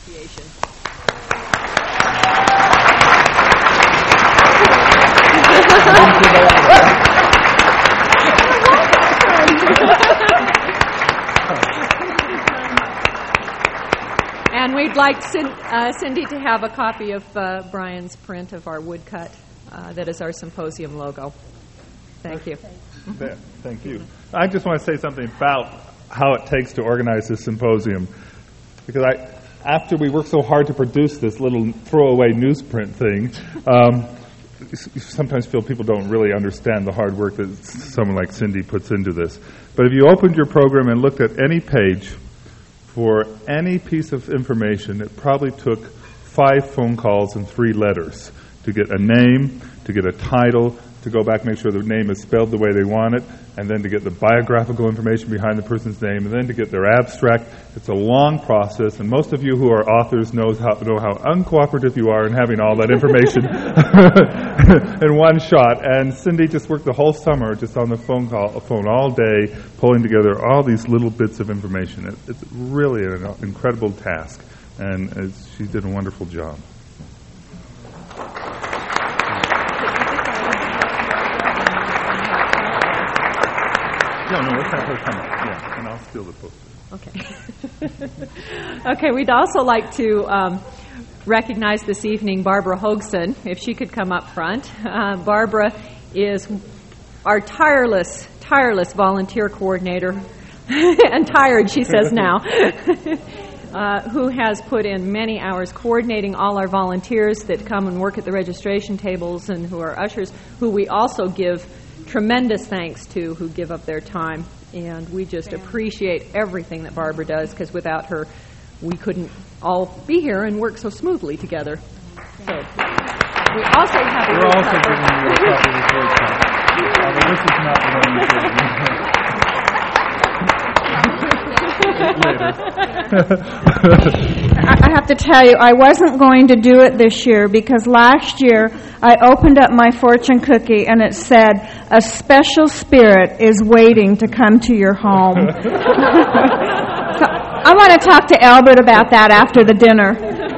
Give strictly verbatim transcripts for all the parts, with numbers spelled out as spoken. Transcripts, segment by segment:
appreciation. And we'd like uh, Cindy to have a copy of uh, Brian's print of our woodcut uh, that is our symposium logo. Thank you. Mm-hmm. Thank you. I just want to say something about how it takes to organize this symposium, because I, after we worked so hard to produce this little throwaway newsprint thing, um, you sometimes feel people don't really understand the hard work that someone like Cindy puts into this. But if you opened your program and looked at any page for any piece of information, it probably took five phone calls and three letters to get a name, to get a title, to go back and make sure the name is spelled the way they want it, and then to get the biographical information behind the person's name, and then to get their abstract. It's a long process, and most of you who are authors knows how, know how uncooperative you are in having all that information in one shot. And Cindy just worked the whole summer just on the phone call, phone all day, pulling together all these little bits of information. It, it's really an incredible task, and it's, she did a wonderful job. No, no, let's have her come up. Yeah, and I'll steal the poster. Okay. Okay, we'd also like to um, recognize this evening Barbara Hoagson, if she could come up front. Uh, Barbara is our tireless, tireless volunteer coordinator, and tired, she says now, uh, who has put in many hours coordinating all our volunteers that come and work at the registration tables and who are ushers, who we also give tremendous thanks to, who give up their time. And we just appreciate everything that Barbara does, because without her, we couldn't all be here and work so smoothly together. So we also have a We're also giving you a copy of the report card. Although this is not the one you said. I have to tell you, I wasn't going to do it this year because last year I opened up my fortune cookie and it said, "A special spirit is waiting to come to your home." So I want to talk to Albert about that after the dinner.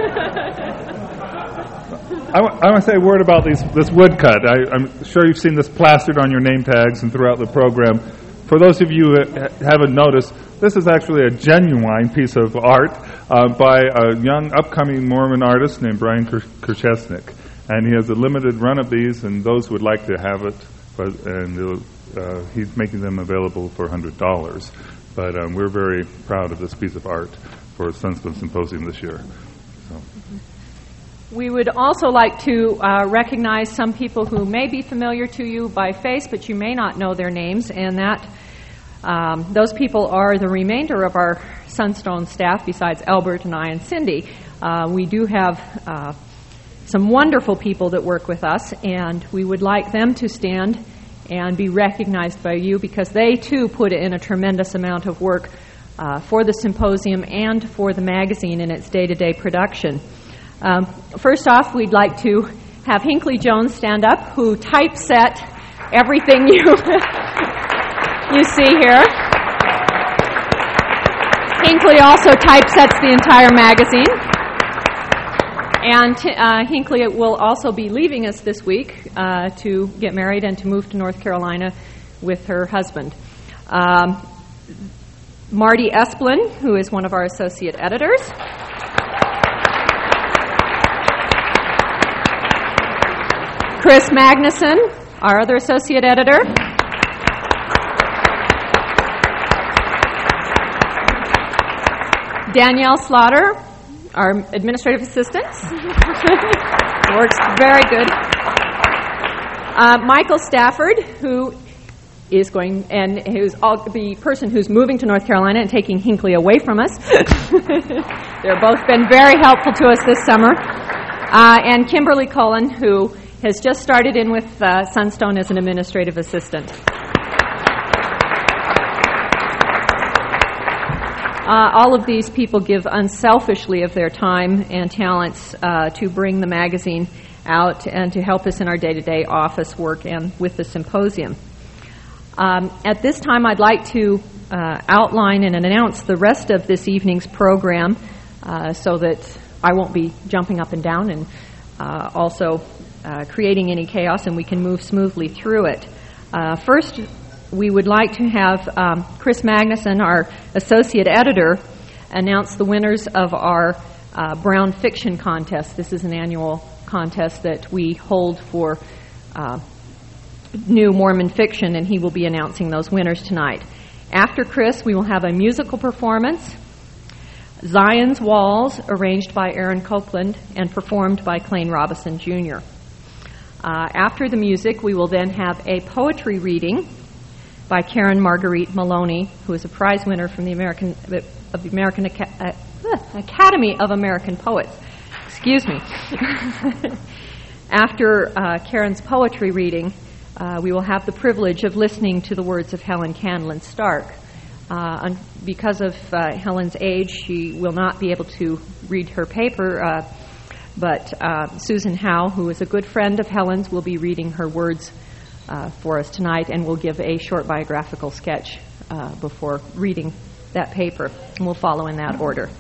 I, w- I want to say a word about these, this woodcut. I, I'm sure you've seen this plastered on your name tags and throughout the program. For those of you who haven't noticed, this is actually a genuine piece of art uh, by a young upcoming Mormon artist named Brian Kerchesnik. And he has a limited run of these, and those who would like to have it, but, and uh, he's making them available for one hundred dollars. But um, we're very proud of this piece of art for Sunstone Symposium this year. So. We would also like to uh, recognize some people who may be familiar to you by face, but you may not know their names, and that um, those people are the remainder of our Sunstone staff, besides Albert and I and Cindy. Uh, we do have uh, some wonderful people that work with us, and we would like them to stand and be recognized by you, because they too put in a tremendous amount of work uh, for the symposium and for the magazine in its day-to-day production. Um, first off, we'd like to have Hinckley Jones stand up, who typeset everything you you see here. Hinckley also typesets the entire magazine. And uh, Hinckley will also be leaving us this week uh, to get married and to move to North Carolina with her husband. Um, Marty Esplin, who is one of our associate editors. Chris Magnuson, our other associate editor. Danielle Slaughter, our administrative assistant. Works very good. Uh, Michael Stafford, who is going, and who's all, the person who's moving to North Carolina and taking Hinckley away from us. They've both been very helpful to us this summer. Uh, and Kimberly Cullen, who has just started in with uh, Sunstone as an administrative assistant. Uh, all of these people give unselfishly of their time and talents uh, to bring the magazine out and to help us in our day-to-day office work and with the symposium. Um, at this time, I'd like to uh, outline and announce the rest of this evening's program. uh, so that I won't be jumping up and down and uh, also uh, creating any chaos, and we can move smoothly through it. Uh, first, we would like to have um, Chris Magnuson, our associate editor, announce the winners of our uh, Brown Fiction Contest. This is an annual contest that we hold for uh, new Mormon fiction, and he will be announcing those winners tonight. After Chris, we will have a musical performance, Zion's Walls, arranged by Aaron Copeland and performed by Clayne Robison Junior Uh, after the music, we will then have a poetry reading by Karen Marguerite Maloney, who is a prize winner from the American of the American Aca- uh, Academy of American Poets. Excuse me. After uh, Karen's poetry reading, uh, we will have the privilege of listening to the words of Helen Canlin Stark. Uh, because of uh, Helen's age, she will not be able to read her paper, uh, but uh, Susan Howe, who is a good friend of Helen's, will be reading her words uh, for us tonight, and will give a short biographical sketch uh, before reading that paper, and we'll follow in that order.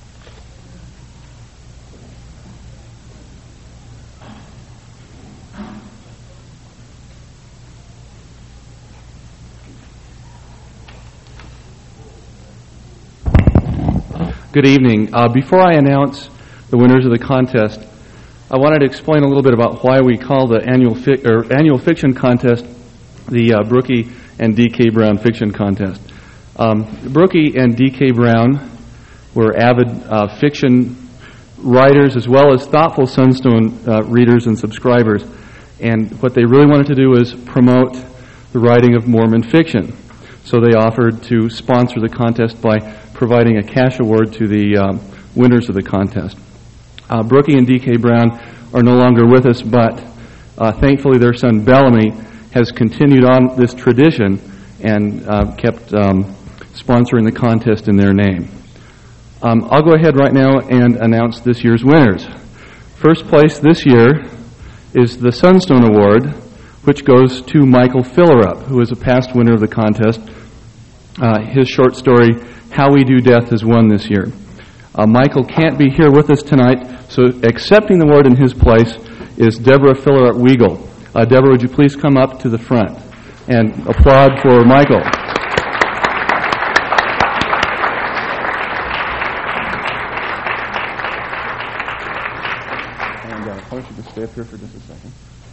Good evening. Uh, before I announce the winners of the contest, I wanted to explain a little bit about why we call the annual fi- or annual fiction contest the uh, Brookie and D K Brown Fiction Contest. Um, Brookie and D K Brown were avid uh, fiction writers as well as thoughtful Sunstone uh, readers and subscribers, and what they really wanted to do was promote the writing of Mormon fiction. So they offered to sponsor the contest by providing a cash award to the um, winners of the contest. Uh, Brookie and D K Brown are no longer with us, but uh, thankfully their son Bellamy has continued on this tradition and uh, kept um, sponsoring the contest in their name. Um, I'll go ahead right now and announce this year's winners. First place this year is the Sunstone Award, which goes to Michael Fillerup, who is a past winner of the contest. Uh, his short story, How We Do Death, has won this year. Uh, Michael can't be here with us tonight, so accepting the award in his place is Deborah Fillerup-Weigel. Uh, Deborah, would you please come up to the front and applaud for Michael. And uh, I want you to stay up here for just a second.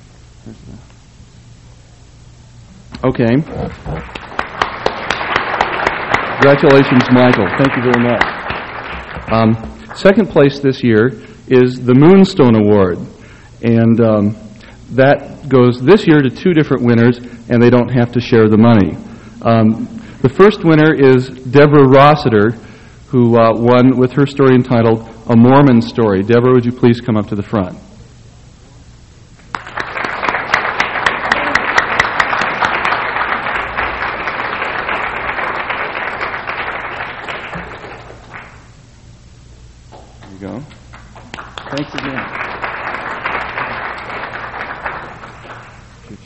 Okay. Congratulations, Michael. Thank you very much. Um, second place this year is the Moonstone Award, and um, that goes this year to two different winners, and they don't have to share the money. Um, the first winner is Deborah Rossiter, who uh, won with her story entitled A Mormon Story. Deborah, would you please come up to the front? Go. Thanks again. Good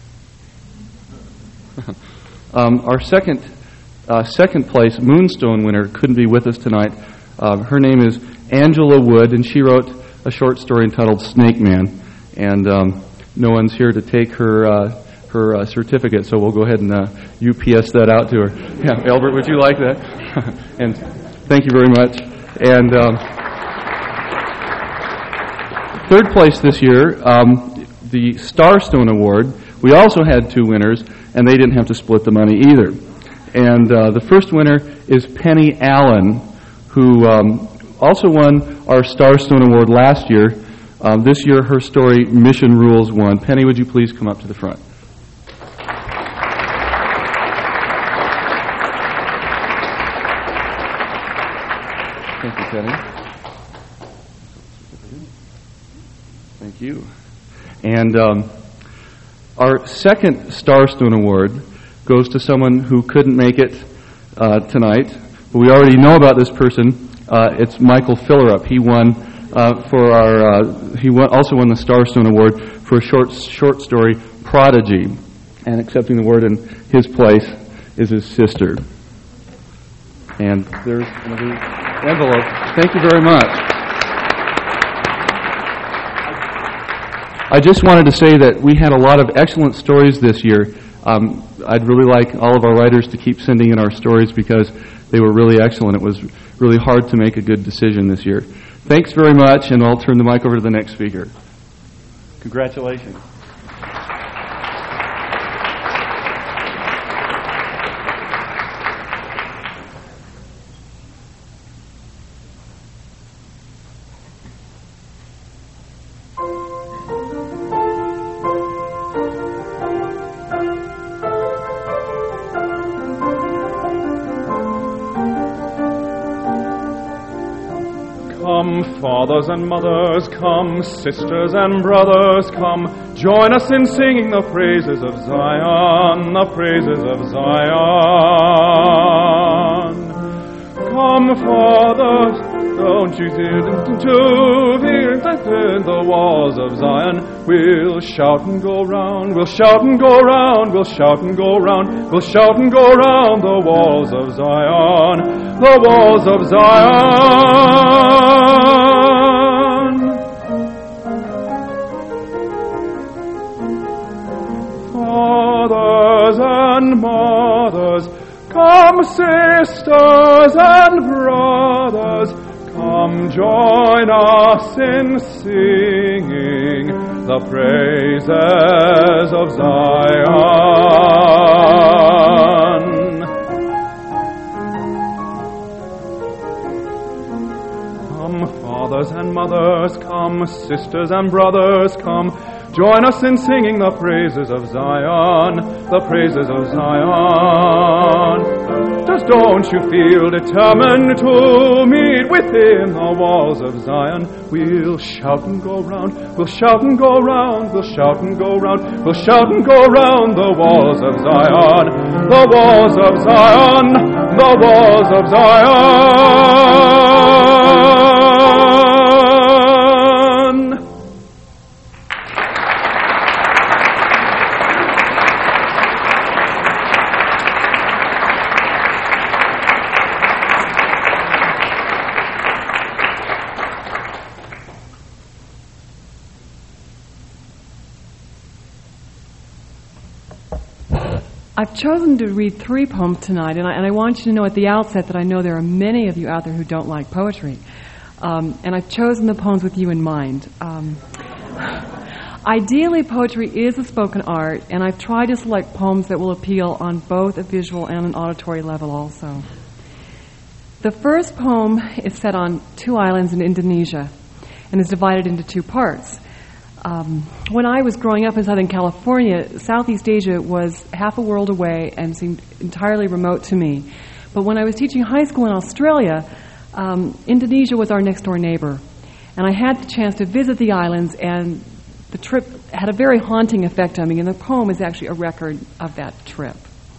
check. um, our second uh, second place Moonstone winner couldn't be with us tonight. Uh, her name is Angela Wood, and she wrote a short story entitled Snake Man. And um, no one's here to take her uh, her uh, certificate, so we'll go ahead and uh, U P S that out to her. Yeah, Albert, would you like that? And thank you very much. And um, third place this year, um, the Starstone Award. We also had two winners, and they didn't have to split the money either. And uh, the first winner is Penny Allen, who um, also won our Starstone Award last year. Um, this year, her story, Mission Rules, won. Penny, would you please come up to the front? Thank you, Penny. Thank you. And um, our second Starstone Award goes to someone who couldn't make it uh, tonight, but we already know about this person. Uh, it's Michael Fillerup. He won uh, for our. Uh, he won, also won the Starstone Award for a short short story, Prodigy. And accepting the award in his place is his sister. And there's another envelope. Thank you very much. I just wanted to say that we had a lot of excellent stories this year. Um, I'd really like all of our writers to keep sending in our stories because they were really excellent. It was really hard to make a good decision this year. Thanks very much, and I'll turn the mic over to the next speaker. Congratulations. Come, fathers and mothers, come, sisters and brothers, come, join us in singing the praises of Zion, the praises of Zion. Come, fathers, don't you hear to hear the walls of Zion? We'll shout and go round, we'll shout and go round, we'll shout and go round, we'll shout and go round the walls of Zion, the walls of Zion. Fathers and mothers, come, sisters and brothers, come join us in singing the praises of Zion. Come, fathers and mothers, come, sisters and brothers, come, join us in singing the praises of Zion, the praises of Zion. Just don't you feel determined to meet within the walls of Zion? We'll shout and go round, we'll shout and go round, we'll shout and go round, we'll shout and go round the walls of Zion, the walls of Zion, the walls of Zion. I've chosen to read three poems tonight, and I, and I want you to know at the outset that I know there are many of you out there who don't like poetry. Um, and I've chosen the poems with you in mind. Um, ideally, poetry is a spoken art, and I've tried to select poems that will appeal on both a visual and an auditory level also. The first poem is set on two islands in Indonesia and is divided into two parts. Um, when I was growing up in Southern California, Southeast Asia was half a world away and seemed entirely remote to me. But when I was teaching high school in Australia, um, Indonesia was our next door neighbor. And I had the chance to visit the islands, and the trip had a very haunting effect on me, and the poem is actually a record of that trip.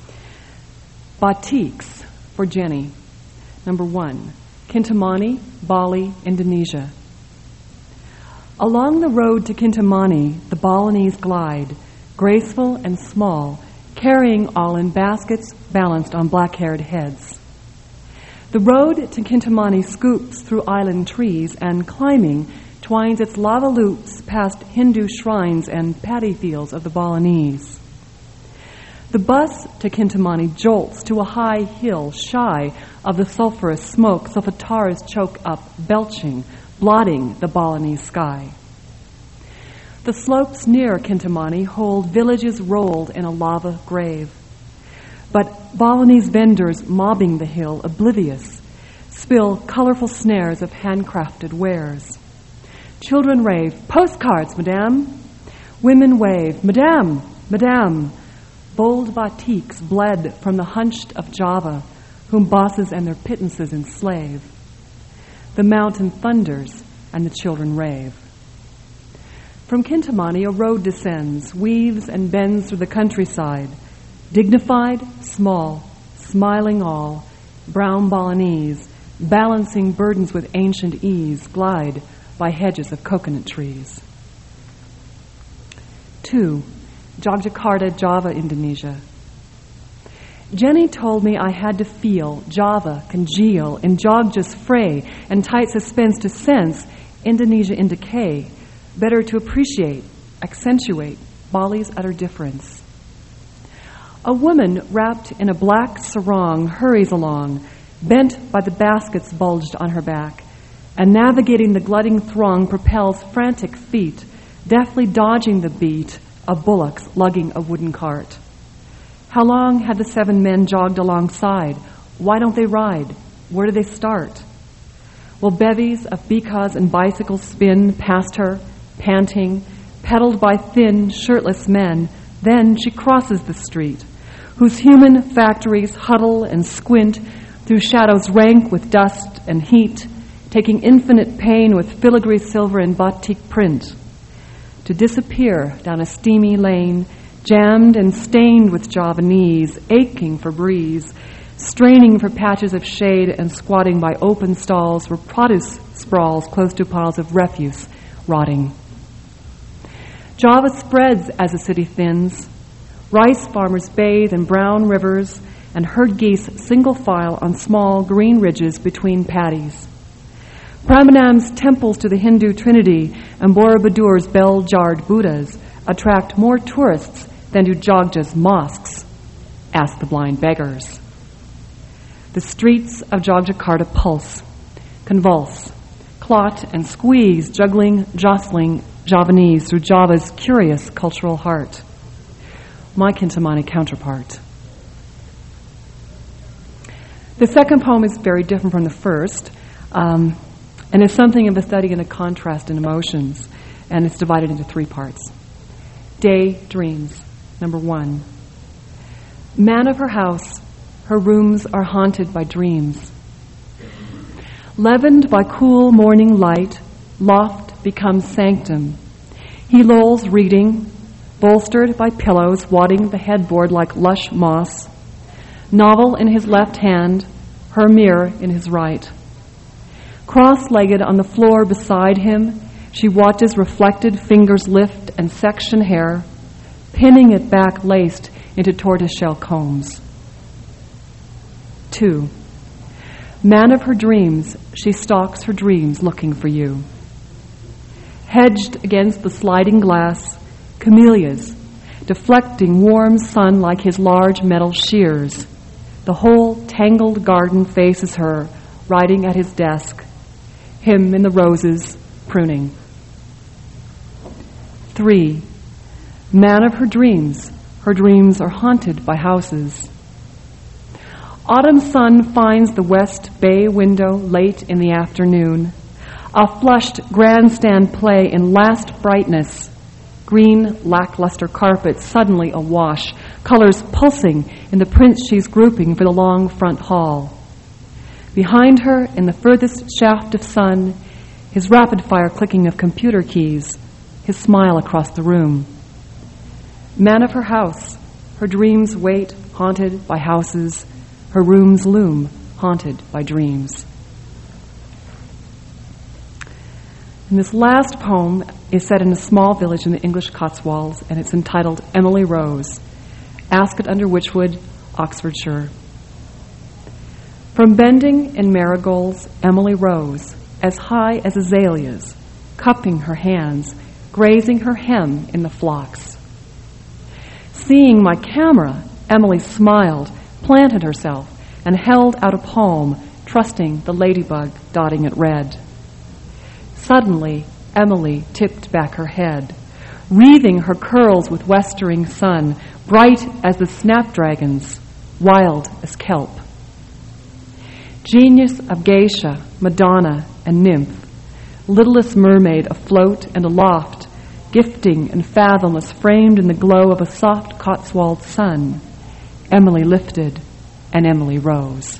Batiks for Jenny. Number one, Kintamani, Bali, Indonesia. Along the road to Kintamani, the Balinese glide, graceful and small, carrying all in baskets balanced on black-haired heads. The road to Kintamani scoops through island trees and, climbing, twines its lava loops past Hindu shrines and paddy fields of the Balinese. The bus to Kintamani jolts to a high hill shy of the sulphurous smoke solfatars choke up, belching, blotting the Balinese sky. The slopes near Kintamani hold villages rolled in a lava grave. But Balinese vendors mobbing the hill, oblivious, spill colorful snares of handcrafted wares. Children rave, "Postcards, madame!" Women wave, "Madame, madame!" Bold batiks bled from the hunched of Java, whom bosses and their pittances enslave. The mountain thunders, and the children rave. From Kintamani, a road descends, weaves and bends through the countryside. Dignified, small, smiling all, brown Balinese, balancing burdens with ancient ease, glide by hedges of coconut trees. Two, Yogyakarta, Java, Indonesia. Jenny told me I had to feel, Java, congeal, in Jogja's fray, and tight suspense to sense, Indonesia in decay, better to appreciate, accentuate Bali's utter difference. A woman wrapped in a black sarong hurries along, bent by the baskets bulged on her back, and navigating the glutting throng propels frantic feet, deftly dodging the beat of bullocks lugging a wooden cart. How long had the seven men jogged alongside? Why don't they ride? Where do they start? Will bevies of bekas and bicycles spin past her, panting, pedaled by thin, shirtless men? Then she crosses the street, whose human factories huddle and squint through shadows rank with dust and heat, taking infinite pain with filigree silver and batik print, to disappear down a steamy lane, jammed and stained with Javanese, aching for breeze, straining for patches of shade and squatting by open stalls where produce sprawls close to piles of refuse, rotting. Java spreads as the city thins. Rice farmers bathe in brown rivers and herd geese single file on small green ridges between paddies. Prambanam's temples to the Hindu Trinity and Borobadur's bell-jarred Buddhas attract more tourists than do Jogja's mosques, ask the blind beggars. The streets of Jogjakarta pulse, convulse, clot and squeeze, juggling, jostling Javanese through Java's curious cultural heart. My Kintamani counterpart. The second poem is very different from the first, um, and is something of a study in a contrast in emotions, and it's divided into three parts. Day Dreams, number one. Man of her house, her rooms are haunted by dreams. Leavened by cool morning light, loft becomes sanctum. He lolls reading, bolstered by pillows wadding the headboard like lush moss, novel in his left hand, her mirror in his right. Cross-legged on the floor beside him, she watches reflected fingers lift and section hair, pinning it back laced into tortoiseshell combs. Two. Man of her dreams, she stalks her dreams looking for you. Hedged against the sliding glass, camellias, deflecting warm sun like his large metal shears. The whole tangled garden faces her, writing at his desk, him in the roses, pruning. Three. Man of her dreams, her dreams are haunted by houses. Autumn sun finds the west bay window late in the afternoon. A flushed grandstand play in last brightness. Green, lackluster carpet suddenly awash, colors pulsing in the prints she's grouping for the long front hall. Behind her, in the furthest shaft of sun, his rapid-fire clicking of computer keys, his smile across the room. Man of her house, her dreams wait, haunted by houses, her rooms loom, haunted by dreams. And this last poem is set in a small village in the English Cotswolds, and it's entitled Emily Rose, Ascot under Wychwood, Oxfordshire. From bending in marigolds, Emily rose, as high as azaleas, cupping her hands, grazing her hem in the phlox. Seeing my camera, Emily smiled, planted herself, and held out a palm, trusting the ladybug dotting it red. Suddenly, Emily tipped back her head, wreathing her curls with westering sun, bright as the snapdragons, wild as kelp. Genius of geisha, Madonna, and nymph, littlest mermaid afloat and aloft, gifting and fathomless, framed in the glow of a soft Cotswold sun, Emily lifted and Emily rose.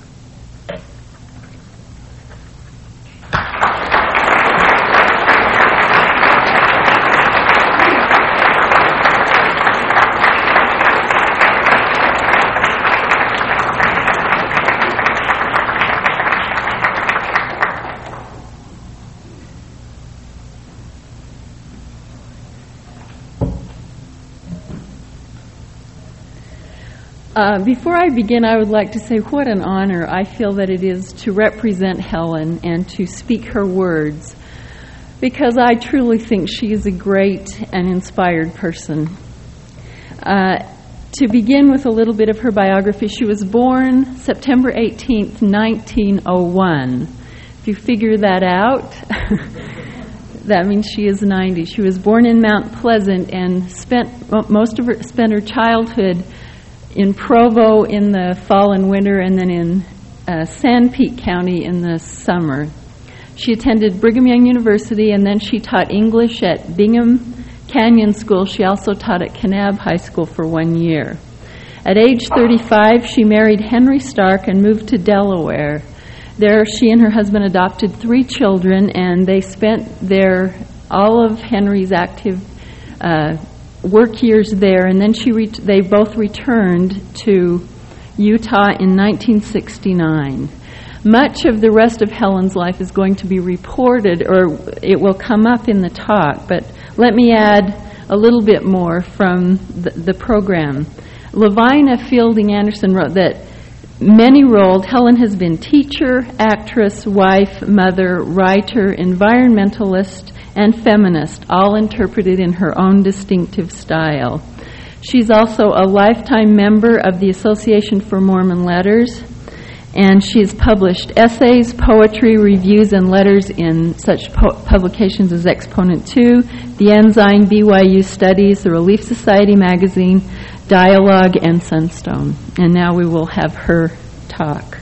Uh, before I begin, I would like to say what an honor I feel that it is to represent Helen and to speak her words, because I truly think she is a great and inspired person. Uh, to begin with a little bit of her biography, she was born September eighteenth, nineteen oh one. If you figure that out, that means she is ninety. She was born in Mount Pleasant and spent most of her spent her childhood in Provo in the fall and winter, and then in uh, Sanpete County in the summer. She attended Brigham Young University, and then she taught English at Bingham Canyon School. She also taught at Kanab High School for one year. At age thirty-five, she married Henry Stark and moved to Delaware. There, she and her husband adopted three children, and they spent their all of Henry's active uh, work years there, and then she ret- they both returned to Utah in nineteen sixty-nine. Much of the rest of Helen's life is going to be reported, or it will come up in the talk, but let me add a little bit more from the, the program. Lavina Fielding Anderson wrote that many roles, Helen has been teacher, actress, wife, mother, writer, environmentalist, and feminist, all interpreted in her own distinctive style. She's also a lifetime member of the Association for Mormon Letters, and she's published essays, poetry, reviews, and letters in such po- publications as Exponent two, The Ensign, B Y U Studies, The Relief Society Magazine, Dialogue, and Sunstone. And now we will have her talk.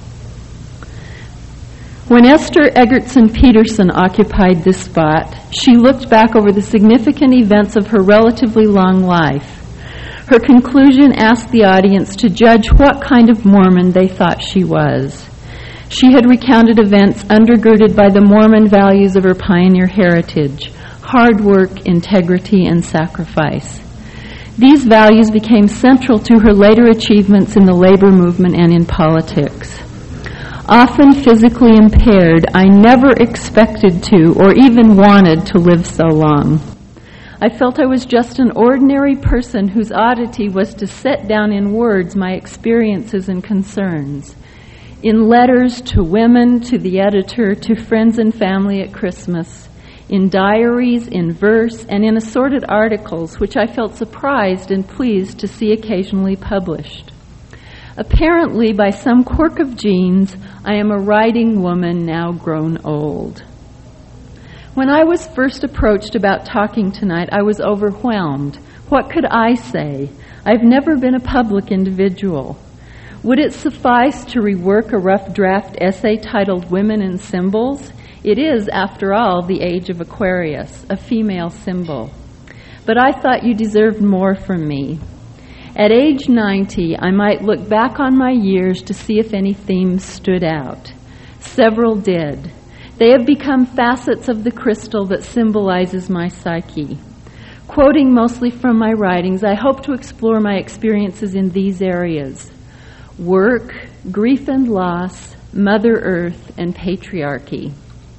When Esther Egerton Peterson occupied this spot, she looked back over the significant events of her relatively long life. Her conclusion asked the audience to judge what kind of Mormon they thought she was. She had recounted events undergirded by the Mormon values of her pioneer heritage: hard work, integrity, and sacrifice. These values became central to her later achievements in the labor movement and in politics. Often physically impaired, I never expected to or even wanted to live so long. I felt I was just an ordinary person whose oddity was to set down in words my experiences and concerns. In letters to women, to the editor, to friends and family at Christmas, in diaries, in verse, and in assorted articles, which I felt surprised and pleased to see occasionally published. Apparently, by some quirk of genes, I am a writing woman now grown old. When I was first approached about talking tonight, I was overwhelmed. What could I say? I've never been a public individual. Would it suffice to rework a rough draft essay titled Women and Symbols? It is, after all, the age of Aquarius, a female symbol. But I thought you deserved more from me. At age ninety, I might look back on my years to see if any themes stood out. Several did. They have become facets of the crystal that symbolizes my psyche. Quoting mostly from my writings, I hope to explore my experiences in these areas: work, grief and loss, Mother Earth, and patriarchy.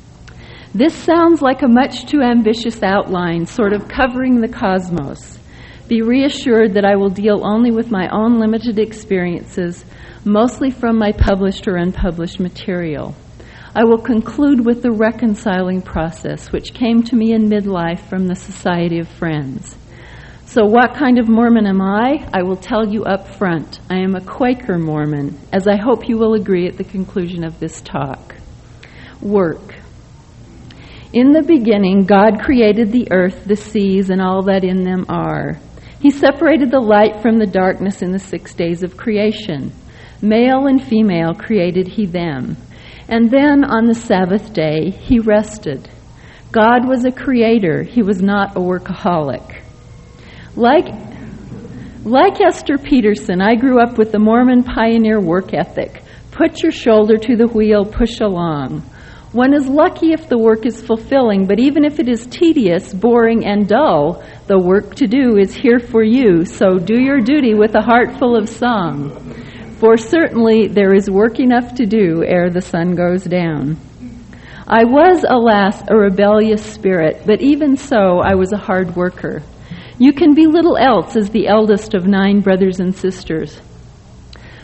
This sounds like a much too ambitious outline, sort of covering the cosmos. Be reassured that I will deal only with my own limited experiences, mostly from my published or unpublished material. I will conclude with the reconciling process, which came to me in midlife from the Society of Friends. So what kind of Mormon am I? I will tell you up front. I am a Quaker Mormon, as I hope you will agree at the conclusion of this talk. Work. In the beginning, God created the earth, the seas, and all that in them are. He separated the light from the darkness in the six days of creation. Male and female created he them. And then on the Sabbath day, he rested. God was a creator. He was not a workaholic. Like, like Esther Peterson, I grew up with the Mormon pioneer work ethic. Put your shoulder to the wheel, push along. One is lucky if the work is fulfilling, but even if it is tedious, boring, and dull, the work to do is here for you, so do your duty with a heart full of song. For certainly there is work enough to do ere the sun goes down. I was, alas, a rebellious spirit, but even so I was a hard worker. You can be little else as the eldest of nine brothers and sisters.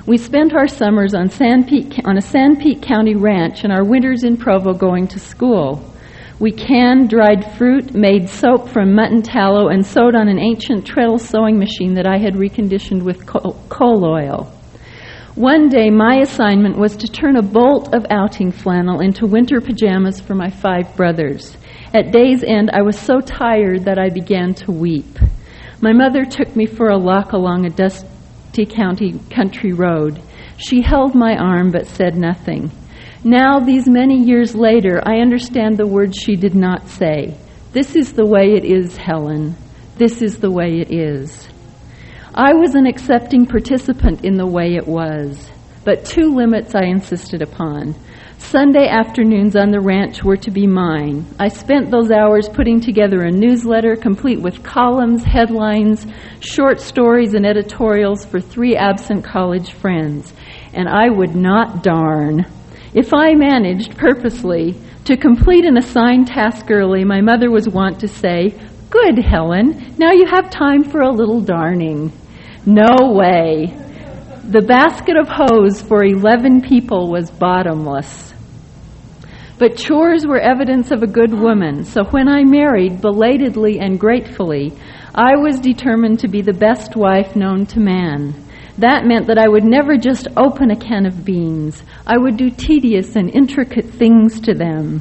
We spent our summers on, Sanpete, on a Sanpete County ranch and our winters in Provo going to school. We canned dried fruit, made soap from mutton tallow, and sewed on an ancient treadle sewing machine that I had reconditioned with coal, coal oil. One day, my assignment was to turn a bolt of outing flannel into winter pajamas for my five brothers. At day's end, I was so tired that I began to weep. My mother took me for a walk along a dusty county country road. She held my arm but said nothing. Now, these many years later, I understand the words she did not say. This is the way it is, Helen. This is the way it is. I was an accepting participant in the way it was, but two limits I insisted upon. Sunday afternoons on the ranch were to be mine. I spent those hours putting together a newsletter complete with columns, headlines, short stories, and editorials for three absent college friends. And I would not darn. If I managed purposely to complete an assigned task early, my mother was wont to say, "Good, Helen, now you have time for a little darning." No way. The basket of hose for eleven people was bottomless. But chores were evidence of a good woman, so when I married, belatedly and gratefully, I was determined to be the best wife known to man. That meant that I would never just open a can of beans. I would do tedious and intricate things to them.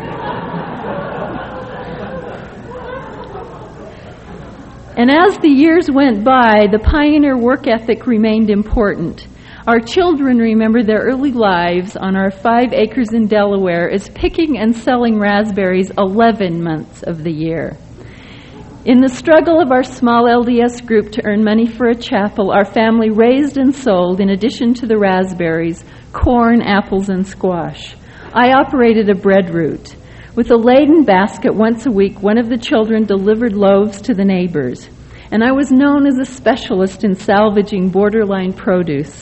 And as the years went by, the pioneer work ethic remained important. Our children remember their early lives on our five acres in Delaware as picking and selling raspberries eleven months of the year. In the struggle of our small L D S group to earn money for a chapel, our family raised and sold, in addition to the raspberries, corn, apples, and squash. I operated a bread route. With a laden basket once a week, one of the children delivered loaves to the neighbors, and I was known as a specialist in salvaging borderline produce.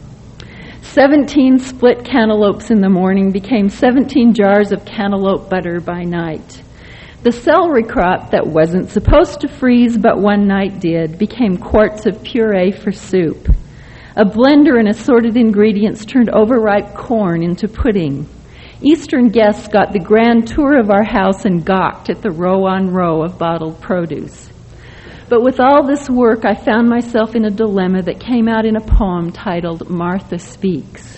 Seventeen split cantaloupes in the morning became seventeen jars of cantaloupe butter by night. The celery crop that wasn't supposed to freeze but one night did became quarts of puree for soup. A blender and assorted ingredients turned overripe corn into pudding. Eastern guests got the grand tour of our house and gawked at the row on row of bottled produce. But with all this work, I found myself in a dilemma that came out in a poem titled Martha Speaks.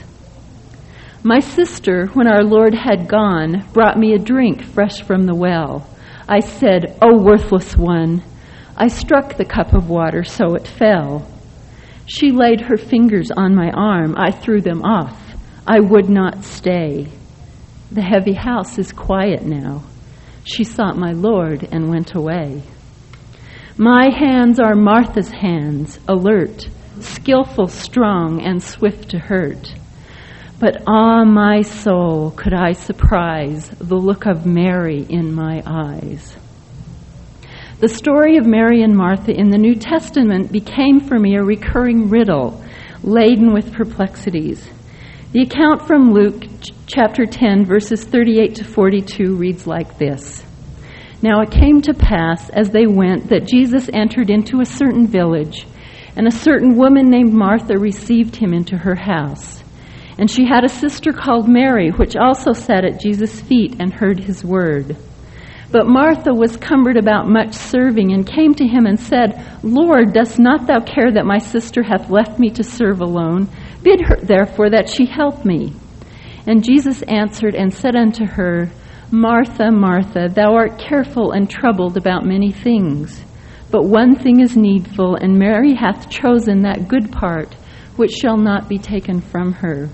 My sister, when our Lord had gone, brought me a drink fresh from the well. I said, "Oh, worthless one." I struck the cup of water so it fell. She laid her fingers on my arm. I threw them off. I would not stay. The heavy house is quiet now. She sought my Lord and went away. My hands are Martha's hands, alert, skillful, strong, and swift to hurt. But ah, my soul, could I surprise the look of Mary in my eyes. The story of Mary and Martha in the New Testament became for me a recurring riddle, laden with perplexities. The account from Luke chapter ten, verses thirty-eight to forty-two reads like this. Now it came to pass as they went that Jesus entered into a certain village, and a certain woman named Martha received him into her house. And she had a sister called Mary, which also sat at Jesus' feet and heard his word. But Martha was cumbered about much serving, and came to him and said, Lord, dost not thou care that my sister hath left me to serve alone? Bid her therefore that she help me. And Jesus answered and said unto her, Martha, Martha, thou art careful and troubled about many things. But one thing is needful, and Mary hath chosen that good part, which shall not be taken from her.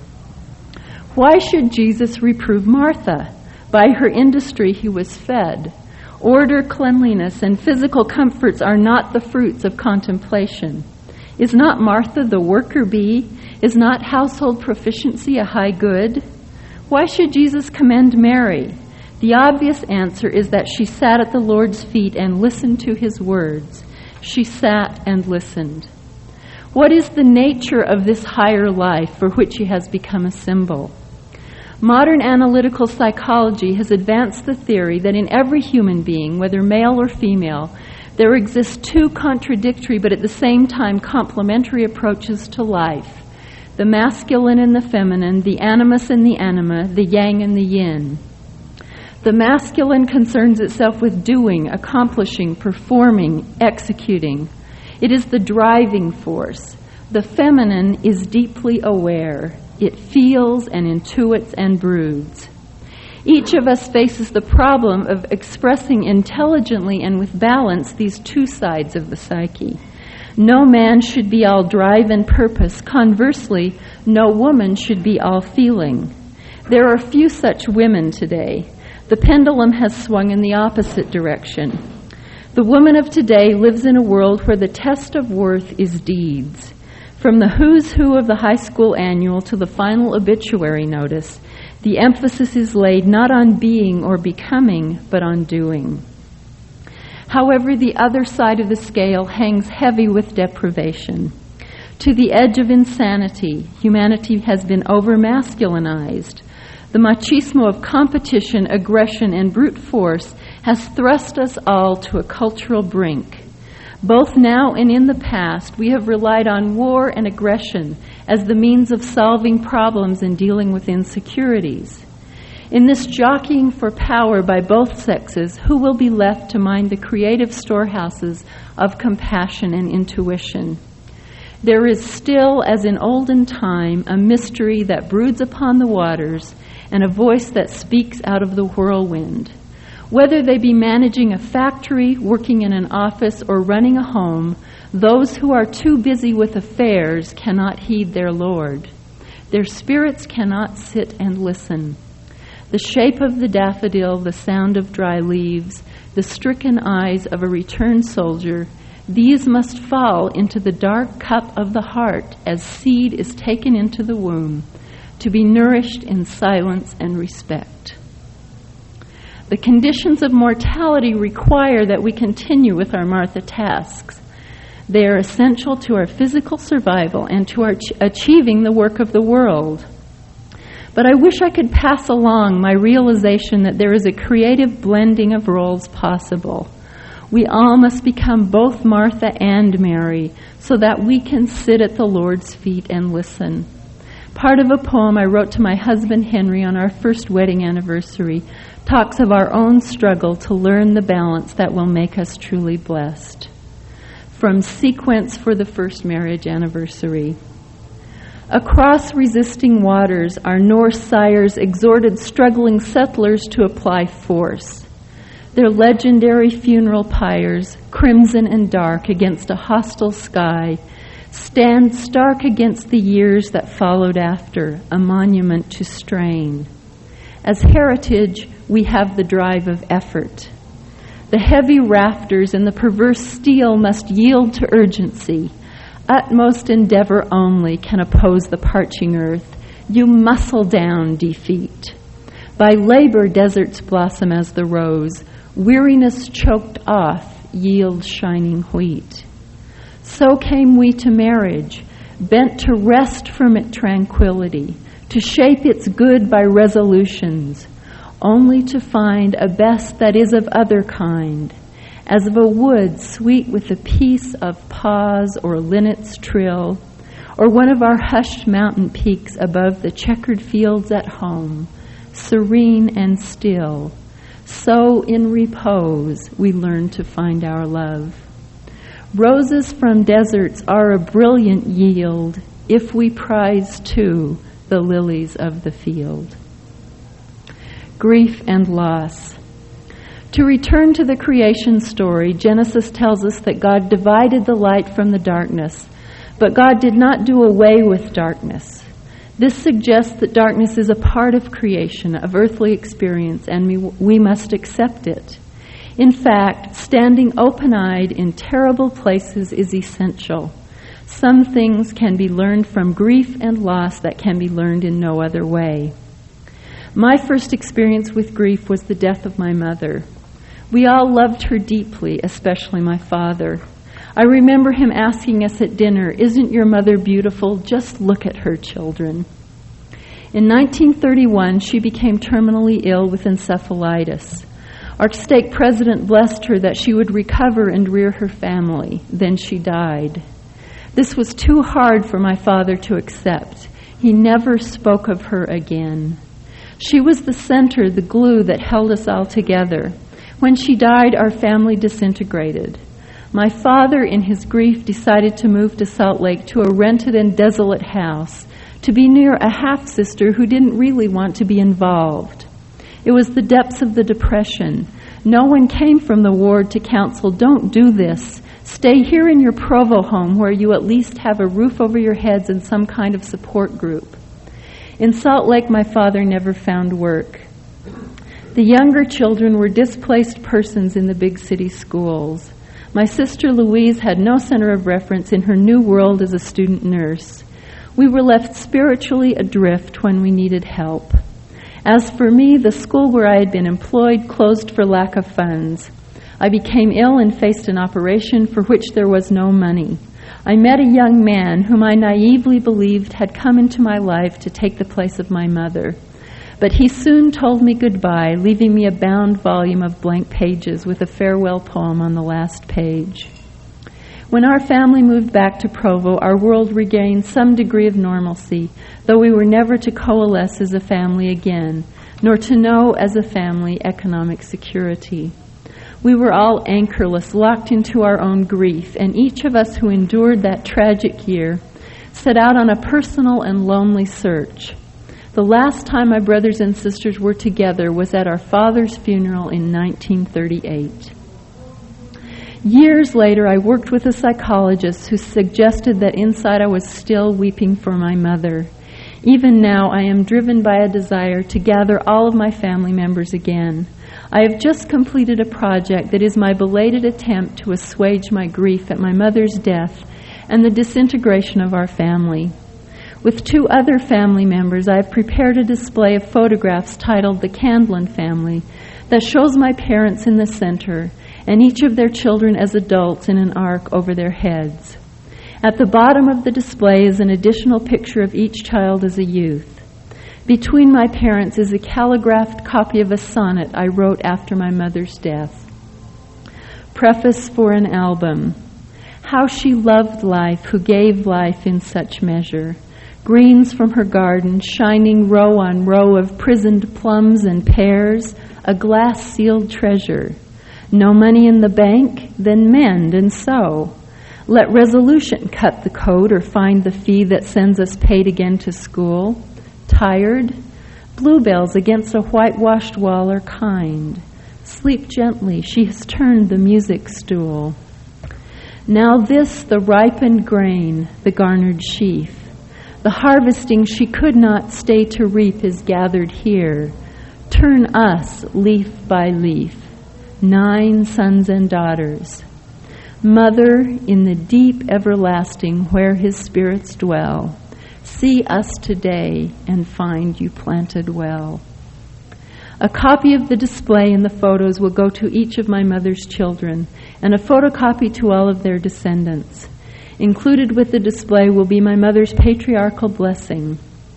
Why should Jesus reprove Martha? By her industry he was fed. Order, cleanliness, and physical comforts are not the fruits of contemplation. Is not Martha the worker bee? Is not household proficiency a high good? Why should Jesus commend Mary? The obvious answer is that she sat at the Lord's feet and listened to his words. She sat and listened. What is the nature of this higher life for which he has become a symbol? Modern analytical psychology has advanced the theory that in every human being, whether male or female, there exist two contradictory but at the same time complementary approaches to life. the masculine and the feminine, the animus and the anima, the yang and the yin. The masculine concerns itself with doing, accomplishing, performing, executing. It is the driving force. The feminine is deeply aware. It feels and intuits and broods. Each of us faces the problem of expressing intelligently and with balance these two sides of the psyche. No man should be all drive and purpose. Conversely, no woman should be all feeling. There are few such women today. The pendulum has swung in the opposite direction. The woman of today lives in a world where the test of worth is deeds. From the who's who of the high school annual to the final obituary notice, the emphasis is laid not on being or becoming, but on doing. However, the other side of the scale hangs heavy with deprivation. To the edge of insanity, humanity has been over-masculinized. The machismo of competition, aggression, and brute force has thrust us all to a cultural brink. Both now and in the past, we have relied on war and aggression as the means of solving problems and dealing with insecurities. In this jockeying for power by both sexes, who will be left to mind the creative storehouses of compassion and intuition? There is still, as in olden time, a mystery that broods upon the waters and a voice that speaks out of the whirlwind. Whether they be managing a factory, working in an office, or running a home, those who are too busy with affairs cannot heed their Lord. Their spirits cannot sit and listen. The shape of the daffodil, the sound of dry leaves, the stricken eyes of a returned soldier, these must fall into the dark cup of the heart as seed is taken into the womb, to be nourished in silence and respect. The conditions of mortality require that we continue with our Martha tasks. They are essential to our physical survival and to our ch- achieving the work of the world. But I wish I could pass along my realization that there is a creative blending of roles possible. We all must become both Martha and Mary so that we can sit at the Lord's feet and listen. Part of a poem I wrote to my husband Henry on our first wedding anniversary talks of our own struggle to learn the balance that will make us truly blessed. From Sequence for the First Marriage Anniversary. Across resisting waters, our Norse sires exhorted struggling settlers to apply force. Their legendary funeral pyres, crimson and dark against a hostile sky, stand stark against the years that followed after, a monument to strain. As heritage, we have the drive of effort. The heavy rafters and the perverse steel must yield to urgency. Utmost endeavor only can oppose the parching earth. You muscle down defeat. By labor, deserts blossom as the rose. Weariness choked off yields shining wheat. So came we to marriage, bent to wrest from it tranquility, to shape its good by resolutions, only to find a best that is of other kind, as of a wood sweet with the peace of pause or linnet's trill, or one of our hushed mountain peaks above the checkered fields at home, serene and still. So in repose we learn to find our love. Roses from deserts are a brilliant yield if we prize too the lilies of the field. Grief and loss. To return to the creation story, Genesis tells us that God divided the light from the darkness, but God did not do away with darkness. This suggests that darkness is a part of creation, of earthly experience, and we, we must accept it. In fact, standing open-eyed in terrible places is essential. Some things can be learned from grief and loss that can be learned in no other way. My first experience with grief was the death of my mother. We all loved her deeply, especially my father. I remember him asking us at dinner, "Isn't your mother beautiful? Just look at her, children." In nineteen thirty-one, she became terminally ill with encephalitis. Our stake president blessed her that she would recover and rear her family. Then she died. This was too hard for my father to accept. He never spoke of her again. She was the center, the glue that held us all together. When she died, our family disintegrated. My father, in his grief, decided to move to Salt Lake to a rented and desolate house, to be near a half-sister who didn't really want to be involved. It was the depths of the Depression. No one came from the ward to counsel, don't do this. Stay here in your Provo home where you at least have a roof over your heads and some kind of support group. In Salt Lake, my father never found work. The younger children were displaced persons in the big city schools. My sister Louise had no center of reference in her new world as a student nurse. We were left spiritually adrift when we needed help. As for me, the school where I had been employed closed for lack of funds. I became ill and faced an operation for which there was no money. I met a young man whom I naively believed had come into my life to take the place of my mother. But he soon told me goodbye, leaving me a bound volume of blank pages with a farewell poem on the last page. When our family moved back to Provo, our world regained some degree of normalcy, though we were never to coalesce as a family again, nor to know as a family economic security. We were all anchorless, locked into our own grief, and each of us who endured that tragic year set out on a personal and lonely search. The last time my brothers and sisters were together was at our father's funeral in nineteen thirty-eight. Years later, I worked with a psychologist who suggested that inside I was still weeping for my mother. Even now, I am driven by a desire to gather all of my family members again. I have just completed a project that is my belated attempt to assuage my grief at my mother's death and the disintegration of our family. With two other family members, I have prepared a display of photographs titled The Candlin Family that shows my parents in the center and each of their children as adults in an arc over their heads. At the bottom of the display is an additional picture of each child as a youth. Between my parents is a calligraphed copy of a sonnet I wrote after my mother's death. Preface for an album. How she loved life, who gave life in such measure. Greens from her garden, shining row on row of prisoned plums and pears, a glass-sealed treasure. No money in the bank? Then mend and sew. Let resolution cut the coat or find the fee that sends us paid again to school. Tired? Bluebells against a whitewashed wall are kind. Sleep gently, she has turned the music stool. Now this, the ripened grain, the garnered sheaf. The harvesting she could not stay to reap is gathered here. Turn us leaf by leaf, nine sons and daughters. Mother, in the deep everlasting where his spirits dwell, see us today and find you planted well. A copy of the display and the photos will go to each of my mother's children, and a photocopy to all of their descendants. Included with the display will be my mother's patriarchal blessing.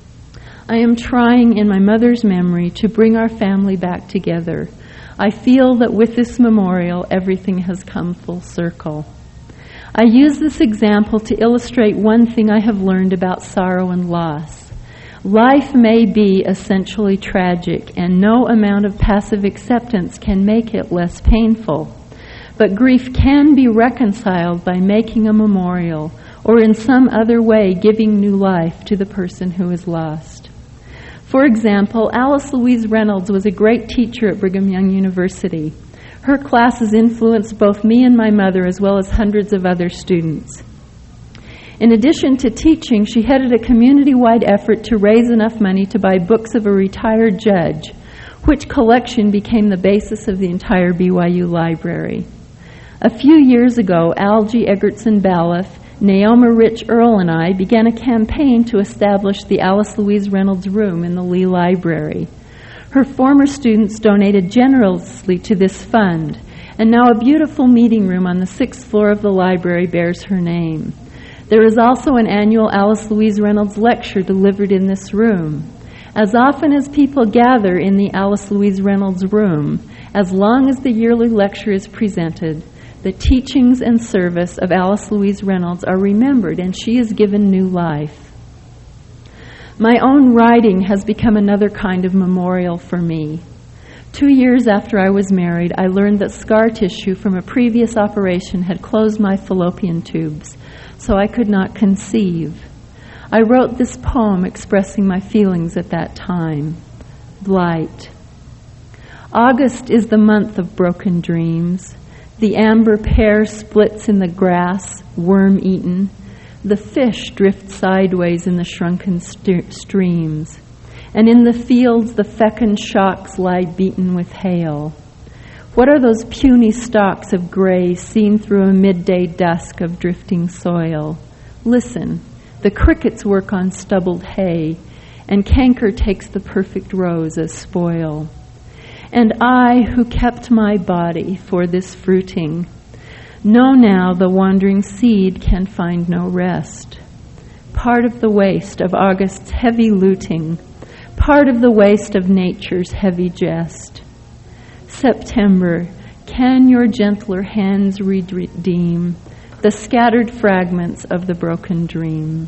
I am trying in my mother's memory to bring our family back together. I feel that with this memorial, everything has come full circle. I use this example to illustrate one thing I have learned about sorrow and loss. Life may be essentially tragic, and no amount of passive acceptance can make it less painful. But grief can be reconciled by making a memorial, or in some other way giving new life to the person who is lost. For example, Alice Louise Reynolds was a great teacher at Brigham Young University. Her classes influenced both me and my mother, as well as hundreds of other students. In addition to teaching, she headed a community-wide effort to raise enough money to buy books of a retired judge, which collection became the basis of the entire B Y U library. A few years ago, Algie Egerton Balluff, Naoma Rich Earl, and I began a campaign to establish the Alice Louise Reynolds Room in the Lee Library. Her former students donated generously to this fund, and now a beautiful meeting room on the sixth floor of the library bears her name. There is also an annual Alice Louise Reynolds lecture delivered in this room. As often as people gather in the Alice Louise Reynolds Room, as long as the yearly lecture is presented, the teachings and service of Alice Louise Reynolds are remembered, and she is given new life. My own writing has become another kind of memorial for me. Two years after I was married, I learned that scar tissue from a previous operation had closed my fallopian tubes, so I could not conceive. I wrote this poem expressing my feelings at that time. Blight. August is the month of broken dreams. The amber pear splits in the grass, worm-eaten. The fish drift sideways in the shrunken st- streams. And in the fields the fecund shocks lie beaten with hail. What are those puny stalks of gray seen through a midday dusk of drifting soil? Listen, the crickets work on stubbled hay, and canker takes the perfect rose as spoil. And I, who kept my body for this fruiting, know now the wandering seed can find no rest. Part of the waste of August's heavy looting, part of the waste of nature's heavy jest. September, can your gentler hands redeem the scattered fragments of the broken dream?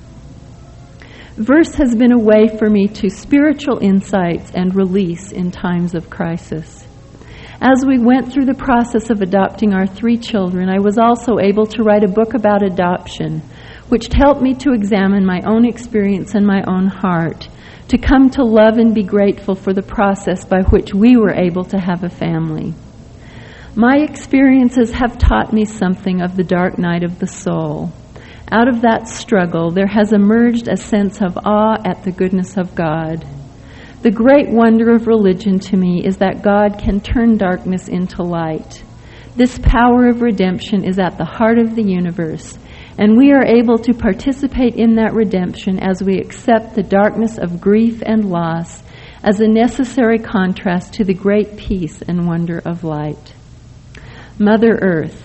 Verse has been a way for me to spiritual insights and release in times of crisis. As we went through the process of adopting our three children, I was also able to write a book about adoption, which helped me to examine my own experience and my own heart, to come to love and be grateful for the process by which we were able to have a family. My experiences have taught me something of the dark night of the soul. Out of that struggle, there has emerged a sense of awe at the goodness of God. The great wonder of religion to me is that God can turn darkness into light. This power of redemption is at the heart of the universe, and we are able to participate in that redemption as we accept the darkness of grief and loss as a necessary contrast to the great peace and wonder of light. Mother Earth.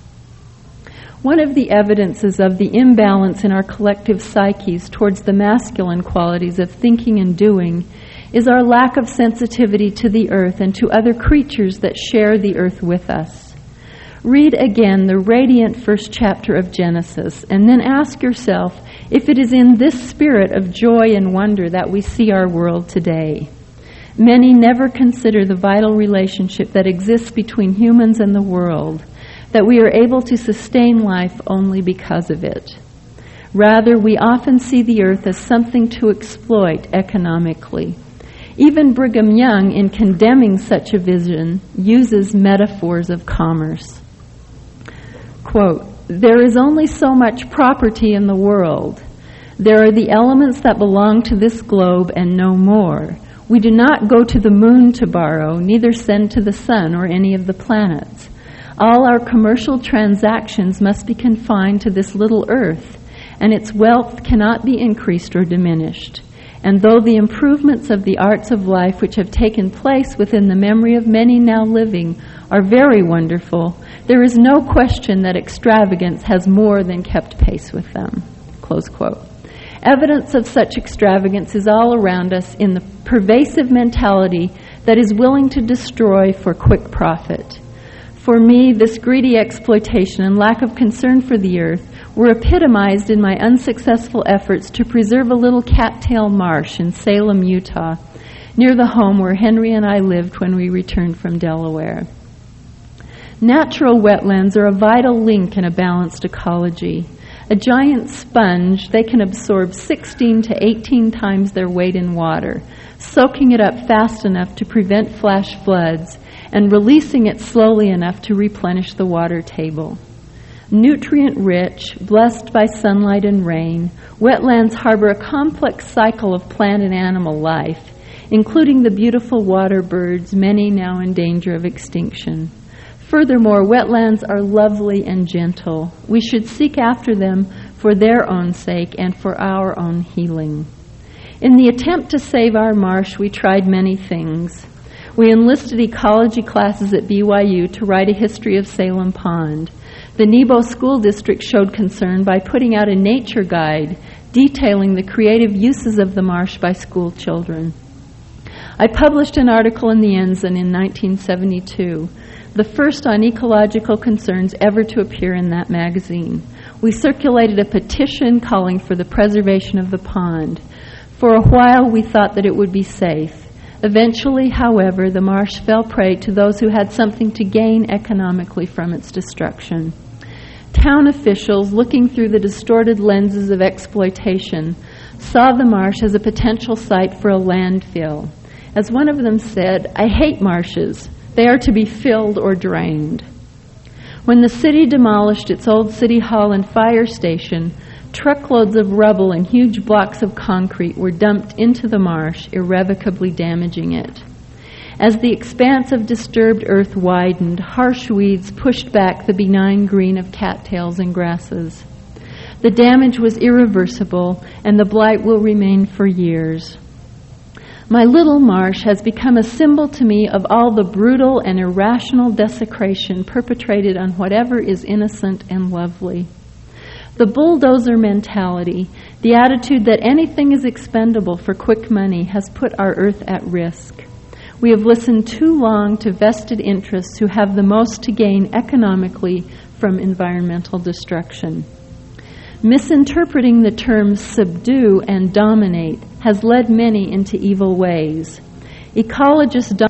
One of the evidences of the imbalance in our collective psyches towards the masculine qualities of thinking and doing is our lack of sensitivity to the earth and to other creatures that share the earth with us. Read again the radiant first chapter of Genesis, and then ask yourself if it is in this spirit of joy and wonder that we see our world today. Many never consider the vital relationship that exists between humans and the world, that we are able to sustain life only because of it. Rather, we often see the earth as something to exploit economically. Even Brigham Young, in condemning such a vision, uses metaphors of commerce. Quote, "There is only so much property in the world. There are the elements that belong to this globe and no more. We do not go to the moon to borrow, neither send to the sun or any of the planets. All our commercial transactions must be confined to this little earth, and its wealth cannot be increased or diminished. And though the improvements of the arts of life which have taken place within the memory of many now living are very wonderful, there is no question that extravagance has more than kept pace with them." Close quote. Evidence of such extravagance is all around us in the pervasive mentality that is willing to destroy for quick profit. For me, this greedy exploitation and lack of concern for the earth were epitomized in my unsuccessful efforts to preserve a little cattail marsh in Salem, Utah, near the home where Henry and I lived when we returned from Delaware. Natural wetlands are a vital link in a balanced ecology. A giant sponge, they can absorb sixteen to eighteen times their weight in water, soaking it up fast enough to prevent flash floods and releasing it slowly enough to replenish the water table. Nutrient-rich, blessed by sunlight and rain, wetlands harbor a complex cycle of plant and animal life, including the beautiful water birds, many now in danger of extinction. Furthermore, wetlands are lovely and gentle. We should seek after them for their own sake and for our own healing. In the attempt to save our marsh, we tried many things. We enlisted ecology classes at B Y U to write a history of Salem Pond. The Nebo School District showed concern by putting out a nature guide detailing the creative uses of the marsh by school children. I published an article in the Ensign in nineteen seventy-two, the first on ecological concerns ever to appear in that magazine. We circulated a petition calling for the preservation of the pond. For a while we thought that it would be safe. Eventually, however, the marsh fell prey to those who had something to gain economically from its destruction. Town officials, looking through the distorted lenses of exploitation, saw the marsh as a potential site for a landfill. As one of them said, "I hate marshes. They are to be filled or drained." When the city demolished its old city hall and fire station, truckloads of rubble and huge blocks of concrete were dumped into the marsh, irrevocably damaging it. As the expanse of disturbed earth widened, harsh weeds pushed back the benign green of cattails and grasses. The damage was irreversible, and the blight will remain for years. My little marsh has become a symbol to me of all the brutal and irrational desecration perpetrated on whatever is innocent and lovely. The bulldozer mentality, the attitude that anything is expendable for quick money, has put our earth at risk. We have listened too long to vested interests who have the most to gain economically from environmental destruction. Misinterpreting the terms subdue and dominate has led many into evil ways. Ecologists dominate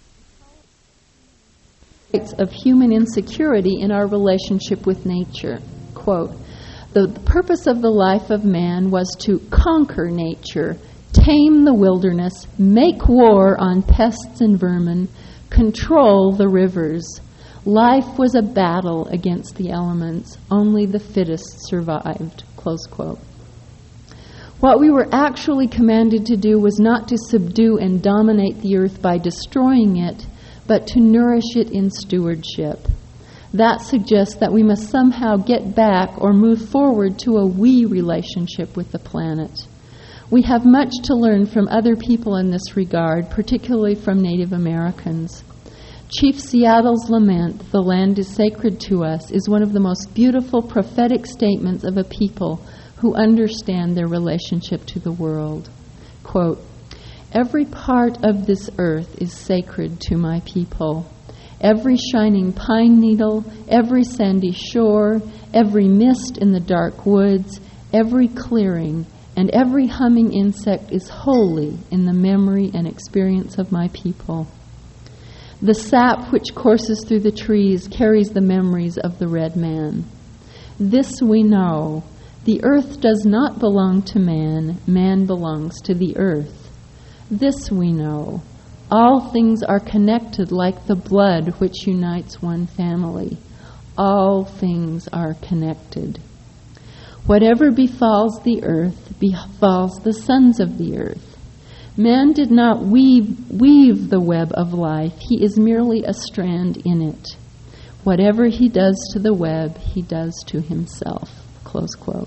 of human insecurity in our relationship with nature. Quote, "The purpose of the life of man was to conquer nature, tame the wilderness, make war on pests and vermin, control the rivers. Life was a battle against the elements. Only the fittest survived." Close quote. What we were actually commanded to do was not to subdue and dominate the earth by destroying it, but to nourish it in stewardship. That suggests that we must somehow get back or move forward to a we relationship with the planet. We have much to learn from other people in this regard, particularly from Native Americans. Chief Seattle's lament, "The land is sacred to us," is one of the most beautiful prophetic statements of a people who understand their relationship to the world. Quote, "Every part of this earth is sacred to my people. Every shining pine needle, every sandy shore, every mist in the dark woods, every clearing, and every humming insect is holy in the memory and experience of my people. The sap which courses through the trees carries the memories of the red man. This we know, the earth does not belong to man, man belongs to the earth. This we know, all things are connected like the blood which unites one family. All things are connected. Whatever befalls the earth befalls the sons of the earth. Man did not weave, weave the web of life. He is merely a strand in it. Whatever he does to the web, he does to himself." Close quote.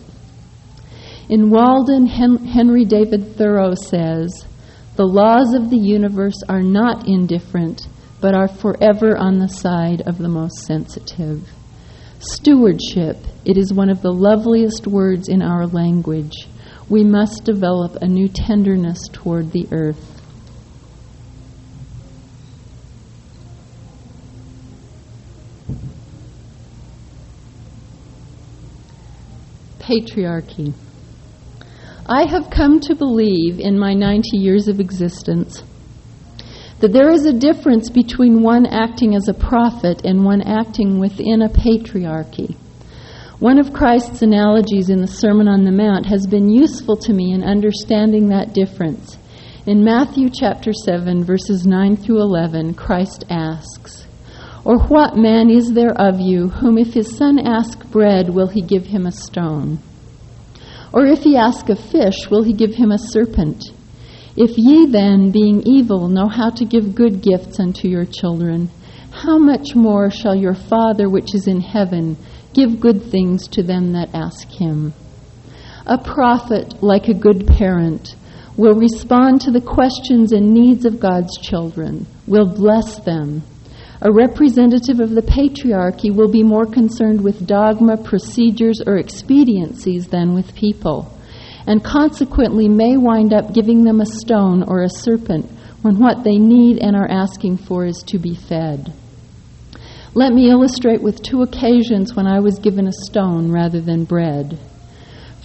In Walden, Hen- Henry David Thoreau says, "The laws of the universe are not indifferent, but are forever on the side of the most sensitive." Stewardship, it is one of the loveliest words in our language. We must develop a new tenderness toward the earth. Patriarchy. I have come to believe in my ninety years of existence that there is a difference between one acting as a prophet and one acting within a patriarchy. One of Christ's analogies in the Sermon on the Mount has been useful to me in understanding that difference. In Matthew chapter seven, verses nine through eleven, Christ asks, "Or what man is there of you, whom if his son ask bread, will he give him a stone? Or if he ask a fish, will he give him a serpent? If ye then, being evil, know how to give good gifts unto your children, how much more shall your Father which is in heaven give good things to them that ask him?" A prophet, like a good parent, will respond to the questions and needs of God's children, will bless them. A representative of the patriarchy will be more concerned with dogma, procedures, or expediencies than with people, and consequently may wind up giving them a stone or a serpent when what they need and are asking for is to be fed. Let me illustrate with two occasions when I was given a stone rather than bread.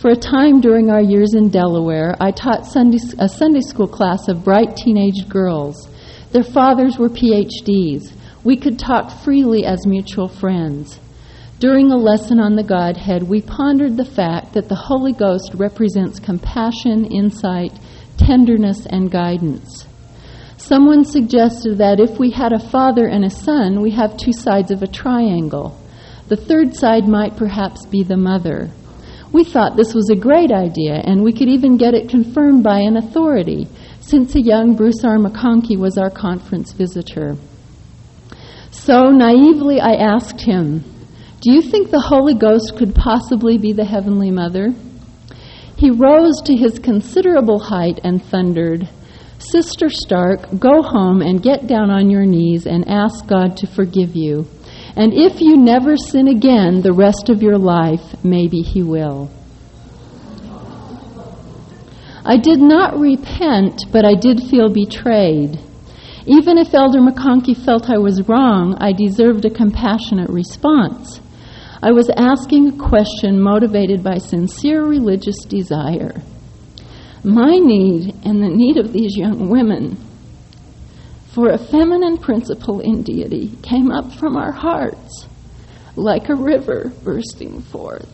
For a time during our years in Delaware, I taught Sunday, a Sunday school class of bright teenage girls. Their fathers were P H Ds. We could talk freely as mutual friends. During a lesson on the Godhead, we pondered the fact that the Holy Ghost represents compassion, insight, tenderness, and guidance. Someone suggested that if we had a father and a son, we have two sides of a triangle. The third side might perhaps be the mother. We thought this was a great idea, and we could even get it confirmed by an authority, since a young Bruce R. McConkie was our conference visitor. So naively I asked him, "Do you think the Holy Ghost could possibly be the Heavenly Mother?" He rose to his considerable height and thundered, "Sister Stark, go home and get down on your knees and ask God to forgive you. And if you never sin again the rest of your life, maybe He will." I did not repent, but I did feel betrayed. Even if Elder McConkie felt I was wrong, I deserved a compassionate response. I was asking a question motivated by sincere religious desire. My need and the need of these young women for a feminine principle in deity came up from our hearts like a river bursting forth.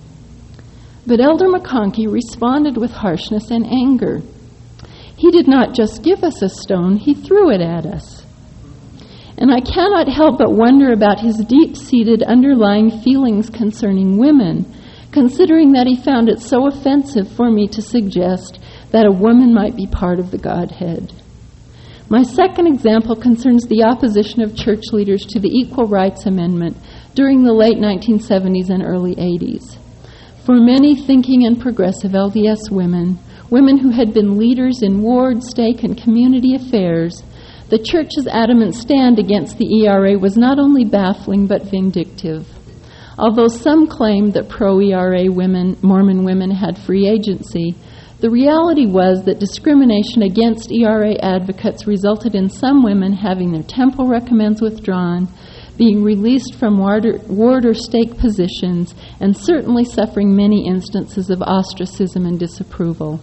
But Elder McConkie responded with harshness and anger. He did not just give us a stone, he threw it at us. And I cannot help but wonder about his deep-seated underlying feelings concerning women, considering that he found it so offensive for me to suggest that a woman might be part of the Godhead. My second example concerns the opposition of church leaders to the Equal Rights Amendment during the late nineteen seventies and early eighties. For many thinking and progressive L D S women, women who had been leaders in ward, stake, and community affairs, the Church's adamant stand against the E R A was not only baffling but vindictive. Although some claimed that pro-E R A women, Mormon women had free agency, the reality was that discrimination against E R A advocates resulted in some women having their temple recommends withdrawn, being released from ward or, ward or stake positions, and certainly suffering many instances of ostracism and disapproval.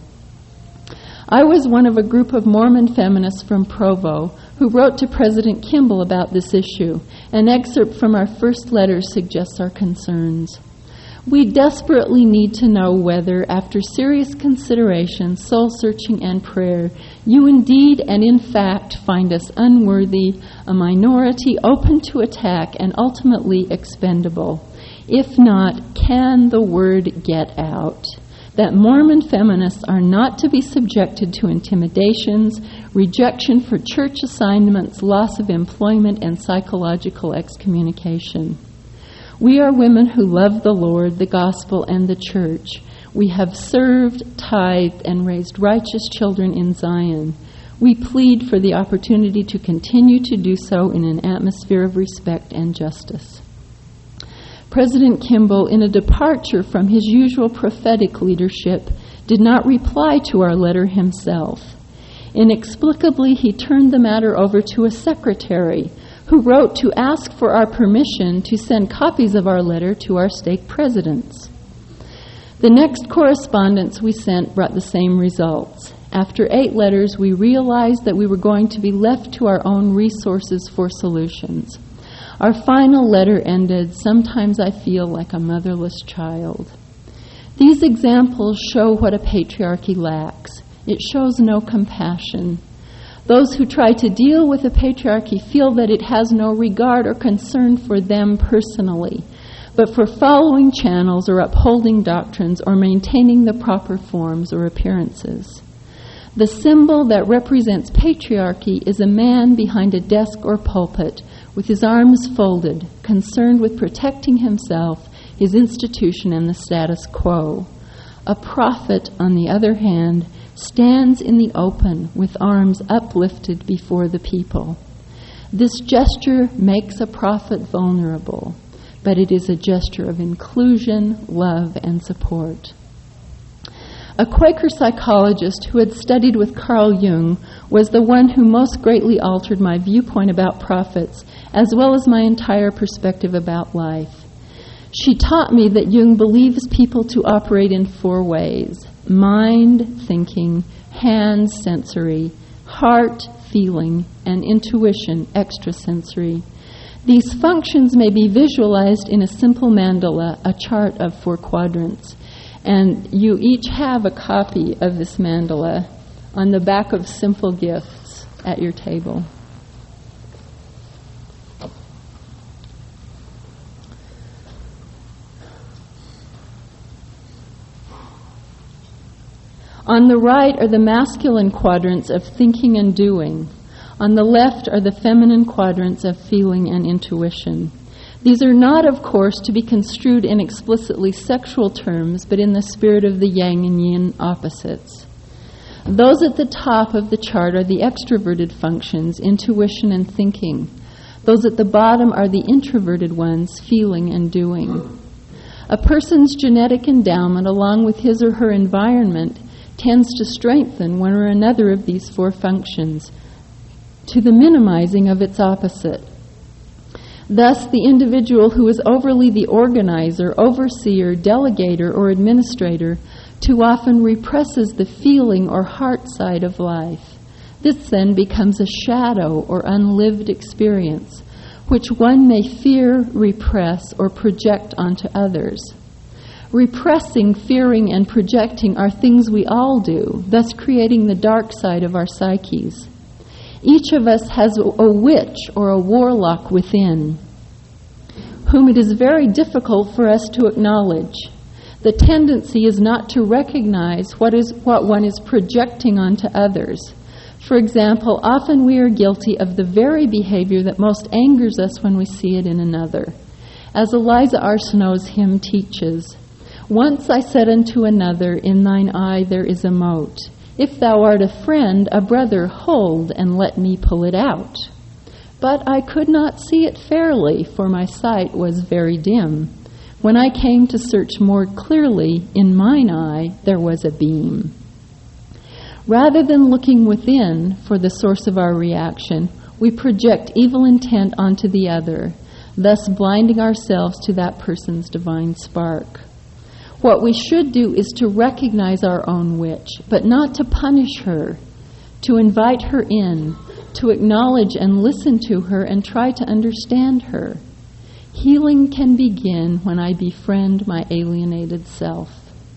I was one of a group of Mormon feminists from Provo who wrote to President Kimball about this issue. An excerpt from our first letter suggests our concerns. We desperately need to know whether, after serious consideration, soul-searching, and prayer, you indeed and in fact find us unworthy, a minority open to attack, and ultimately expendable. If not, can the word get out that Mormon feminists are not to be subjected to intimidations, rejection for church assignments, loss of employment, and psychological excommunication? We are women who love the Lord, the gospel, and the church. We have served, tithed, and raised righteous children in Zion. We plead for the opportunity to continue to do so in an atmosphere of respect and justice. President Kimball, in a departure from his usual prophetic leadership, did not reply to our letter himself. Inexplicably, he turned the matter over to a secretary who wrote to ask for our permission to send copies of our letter to our stake presidents. The next correspondence we sent brought the same results. After eight letters, we realized that we were going to be left to our own resources for solutions. Our final letter ended, "Sometimes I feel like a motherless child." These examples show what a patriarchy lacks. It shows no compassion. Those who try to deal with the patriarchy feel that it has no regard or concern for them personally, but for following channels or upholding doctrines or maintaining the proper forms or appearances. The symbol that represents patriarchy is a man behind a desk or pulpit with his arms folded, concerned with protecting himself, his institution, and the status quo. A prophet, on the other hand, stands in the open with arms uplifted before the people. This gesture makes a prophet vulnerable, but it is a gesture of inclusion, love, and support. A Quaker psychologist who had studied with Carl Jung was the one who most greatly altered my viewpoint about prophets, as well as my entire perspective about life. She taught me that Jung believes people to operate in four ways: mind, thinking; hands, sensory; heart, feeling; and intuition, extrasensory. These functions may be visualized in a simple mandala, a chart of four quadrants. And you each have a copy of this mandala on the back of Simple Gifts at your table. On the right are the masculine quadrants of thinking and doing. On the left are the feminine quadrants of feeling and intuition. These are not, of course, to be construed in explicitly sexual terms, but in the spirit of the yang and yin opposites. Those at the top of the chart are the extroverted functions, intuition and thinking. Those at the bottom are the introverted ones, feeling and doing. A person's genetic endowment, along with his or her environment, tends to strengthen one or another of these four functions, to the minimizing of its opposite. Thus, the individual who is overly the organizer, overseer, delegator, or administrator too often represses the feeling or heart side of life. This then becomes a shadow or unlived experience, which one may fear, repress, or project onto others. Repressing, fearing, and projecting are things we all do, thus creating the dark side of our psyches. Each of us has a witch or a warlock within, whom it is very difficult for us to acknowledge. The tendency is not to recognize what is what one is projecting onto others. For example, often we are guilty of the very behavior that most angers us when we see it in another. As Eliza Arsenault's hymn teaches, "Once I said unto another, in thine eye there is a mote. If thou art a friend, a brother, hold, and let me pull it out. But I could not see it fairly, for my sight was very dim. When I came to search more clearly, in mine eye there was a beam." Rather than looking within for the source of our reaction, we project evil intent onto the other, thus blinding ourselves to that person's divine spark. What we should do is to recognize our own witch, but not to punish her, to invite her in, to acknowledge and listen to her and try to understand her. Healing can begin when I befriend my alienated self.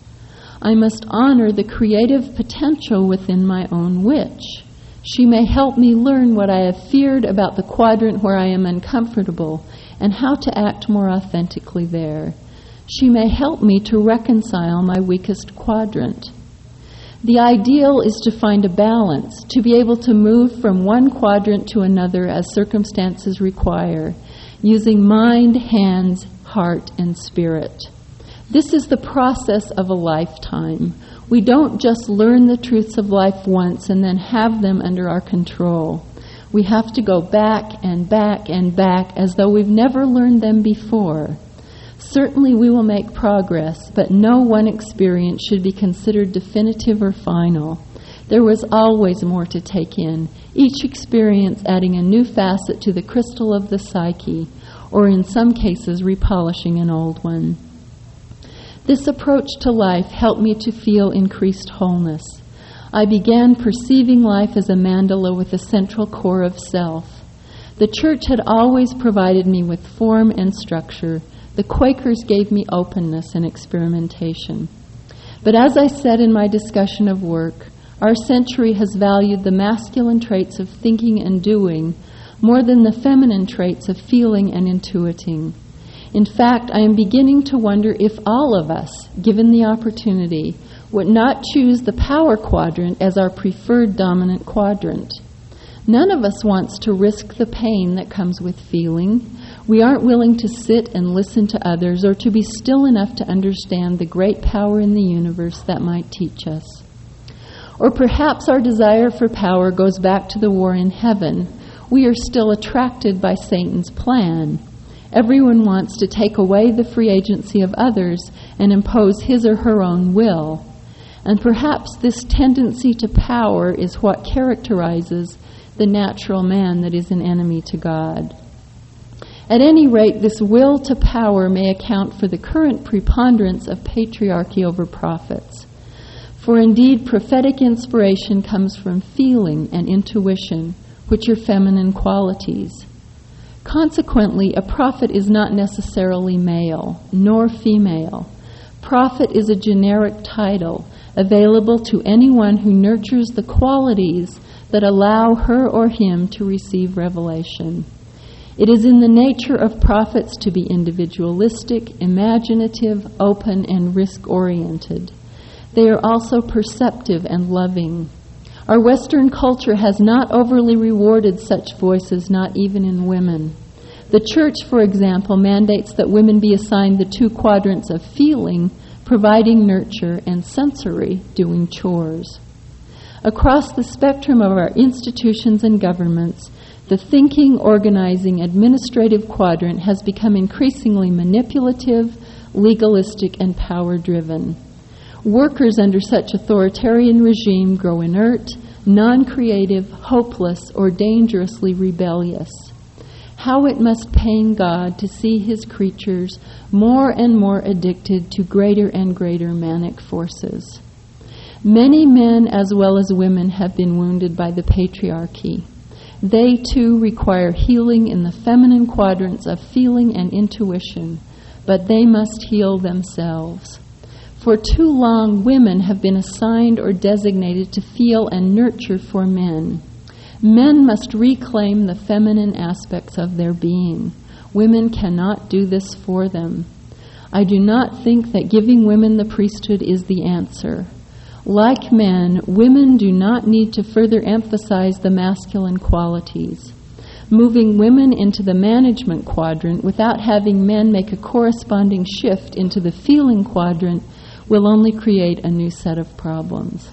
I must honor the creative potential within my own witch. She may help me learn what I have feared about the quadrant where I am uncomfortable and how to act more authentically there. She may help me to reconcile my weakest quadrant. The ideal is to find a balance, to be able to move from one quadrant to another as circumstances require, using mind, hands, heart, and spirit. This is the process of a lifetime. We don't just learn the truths of life once and then have them under our control. We have to go back and back and back as though we've never learned them before. Certainly we will make progress, but no one experience should be considered definitive or final. There was always more to take in, each experience adding a new facet to the crystal of the psyche, or in some cases repolishing an old one. This approach to life helped me to feel increased wholeness. I began perceiving life as a mandala with a central core of self. The church had always provided me with form and structure. The Quakers gave me openness and experimentation. But as I said in my discussion of work, our century has valued the masculine traits of thinking and doing more than the feminine traits of feeling and intuiting. In fact, I am beginning to wonder if all of us, given the opportunity, would not choose the power quadrant as our preferred dominant quadrant. None of us wants to risk the pain that comes with feeling. We aren't willing to sit and listen to others or to be still enough to understand the great power in the universe that might teach us. Or perhaps our desire for power goes back to the war in heaven. We are still attracted by Satan's plan. Everyone wants to take away the free agency of others and impose his or her own will. And perhaps this tendency to power is what characterizes the natural man that is an enemy to God. At any rate, this will to power may account for the current preponderance of patriarchy over prophets. For indeed, prophetic inspiration comes from feeling and intuition, which are feminine qualities. Consequently, a prophet is not necessarily male, nor female. Prophet is a generic title available to anyone who nurtures the qualities that allow her or him to receive revelation. It is in the nature of prophets to be individualistic, imaginative, open, and risk-oriented. They are also perceptive and loving. Our Western culture has not overly rewarded such voices, not even in women. The church, for example, mandates that women be assigned the two quadrants of feeling, providing nurture, and sensory, doing chores. Across the spectrum of our institutions and governments, the thinking, organizing, administrative quadrant has become increasingly manipulative, legalistic, and power-driven. Workers under such authoritarian regime grow inert, non-creative, hopeless, or dangerously rebellious. How it must pain God to see His creatures more and more addicted to greater and greater manic forces. Many men as well as women have been wounded by the patriarchy. They too require healing in the feminine quadrants of feeling and intuition, but they must heal themselves. For too long, women have been assigned or designated to feel and nurture for men. Men must reclaim the feminine aspects of their being. Women cannot do this for them. I do not think that giving women the priesthood is the answer. Like men, women do not need to further emphasize the masculine qualities. Moving women into the management quadrant without having men make a corresponding shift into the feeling quadrant will only create a new set of problems.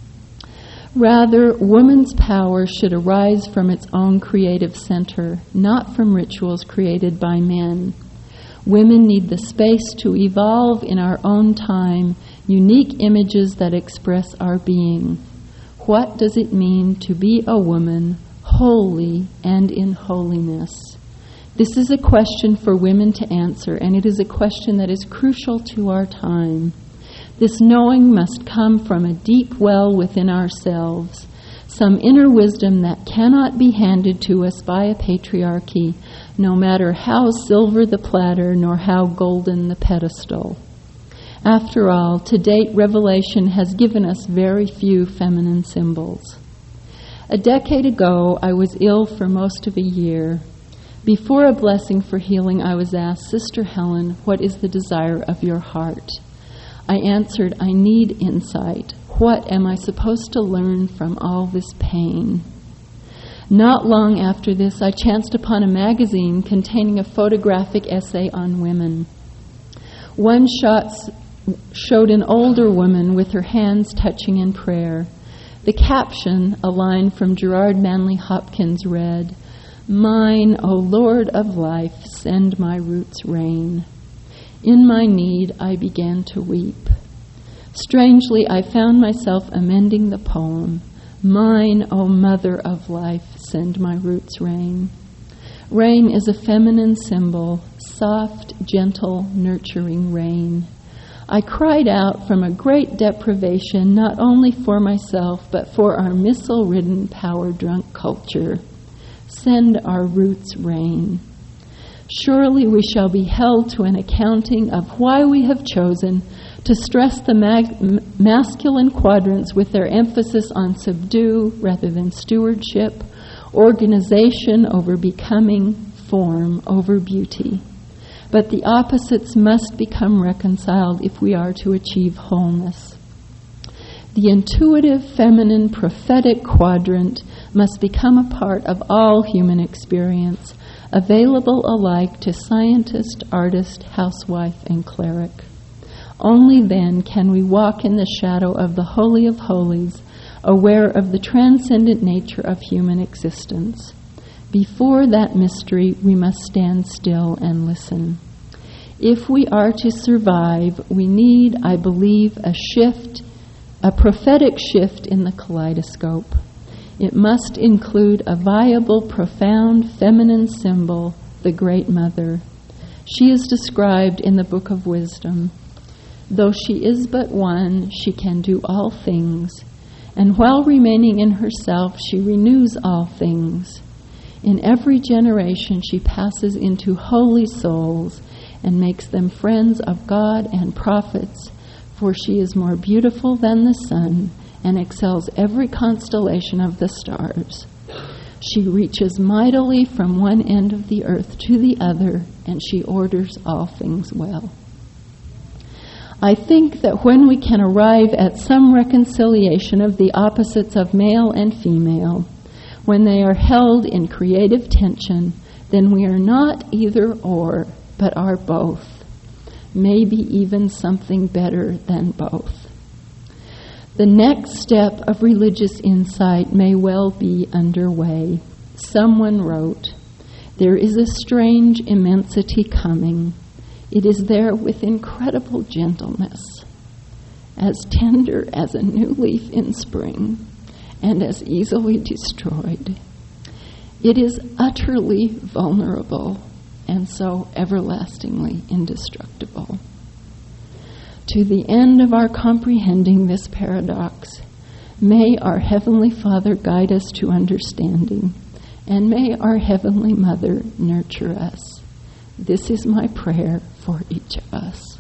Rather, woman's power should arise from its own creative center, not from rituals created by men. Women need the space to evolve in our own time, unique images that express our being. What does it mean to be a woman, holy and in holiness? This is a question for women to answer, and it is a question that is crucial to our time. This knowing must come from a deep well within ourselves, some inner wisdom that cannot be handed to us by a patriarchy, no matter how silver the platter nor how golden the pedestal. After all, to date, Revelation has given us very few feminine symbols. A decade ago, I was ill for most of a year. Before a blessing for healing, I was asked, "Sister Helen, what is the desire of your heart?" I answered, "I need insight. What am I supposed to learn from all this pain?" Not long after this, I chanced upon a magazine containing a photographic essay on women. One shot showed an older woman with her hands touching in prayer. The caption, a line from Gerard Manley Hopkins, read, "Mine, O Lord of life, send my roots rain." In my need, I began to weep. Strangely, I found myself amending the poem, "Mine, O Mother of life, send my roots rain." Rain is a feminine symbol, soft, gentle, nurturing rain. I cried out from a great deprivation, not only for myself, but for our missile-ridden, power-drunk culture. Send our roots rain. Surely we shall be held to an accounting of why we have chosen to stress the mag- masculine quadrants with their emphasis on subdue rather than stewardship, organization over becoming, form over beauty. But the opposites must become reconciled if we are to achieve wholeness. The intuitive, feminine, prophetic quadrant must become a part of all human experience, available alike to scientist, artist, housewife, and cleric. Only then can we walk in the shadow of the Holy of Holies, aware of the transcendent nature of human existence. Before that mystery, we must stand still and listen. If we are to survive, we need, I believe, a shift, a prophetic shift in the kaleidoscope. It must include a viable, profound feminine symbol, the Great Mother. She is described in the Book of Wisdom. Though she is but one, she can do all things, and while remaining in herself, she renews all things. In every generation, she passes into holy souls and makes them friends of God and prophets, for she is more beautiful than the sun and excels every constellation of the stars. She reaches mightily from one end of the earth to the other, and she orders all things well. I think that when we can arrive at some reconciliation of the opposites of male and female, when they are held in creative tension, then we are not either or, but are both. Maybe even something better than both. The next step of religious insight may well be underway. Someone wrote, "There is a strange immensity coming. It is there with incredible gentleness, as tender as a new leaf in spring, and as easily destroyed. It is utterly vulnerable, and so everlastingly indestructible." To the end of our comprehending this paradox, may our Heavenly Father guide us to understanding, and may our Heavenly Mother nurture us. This is my prayer for each of us.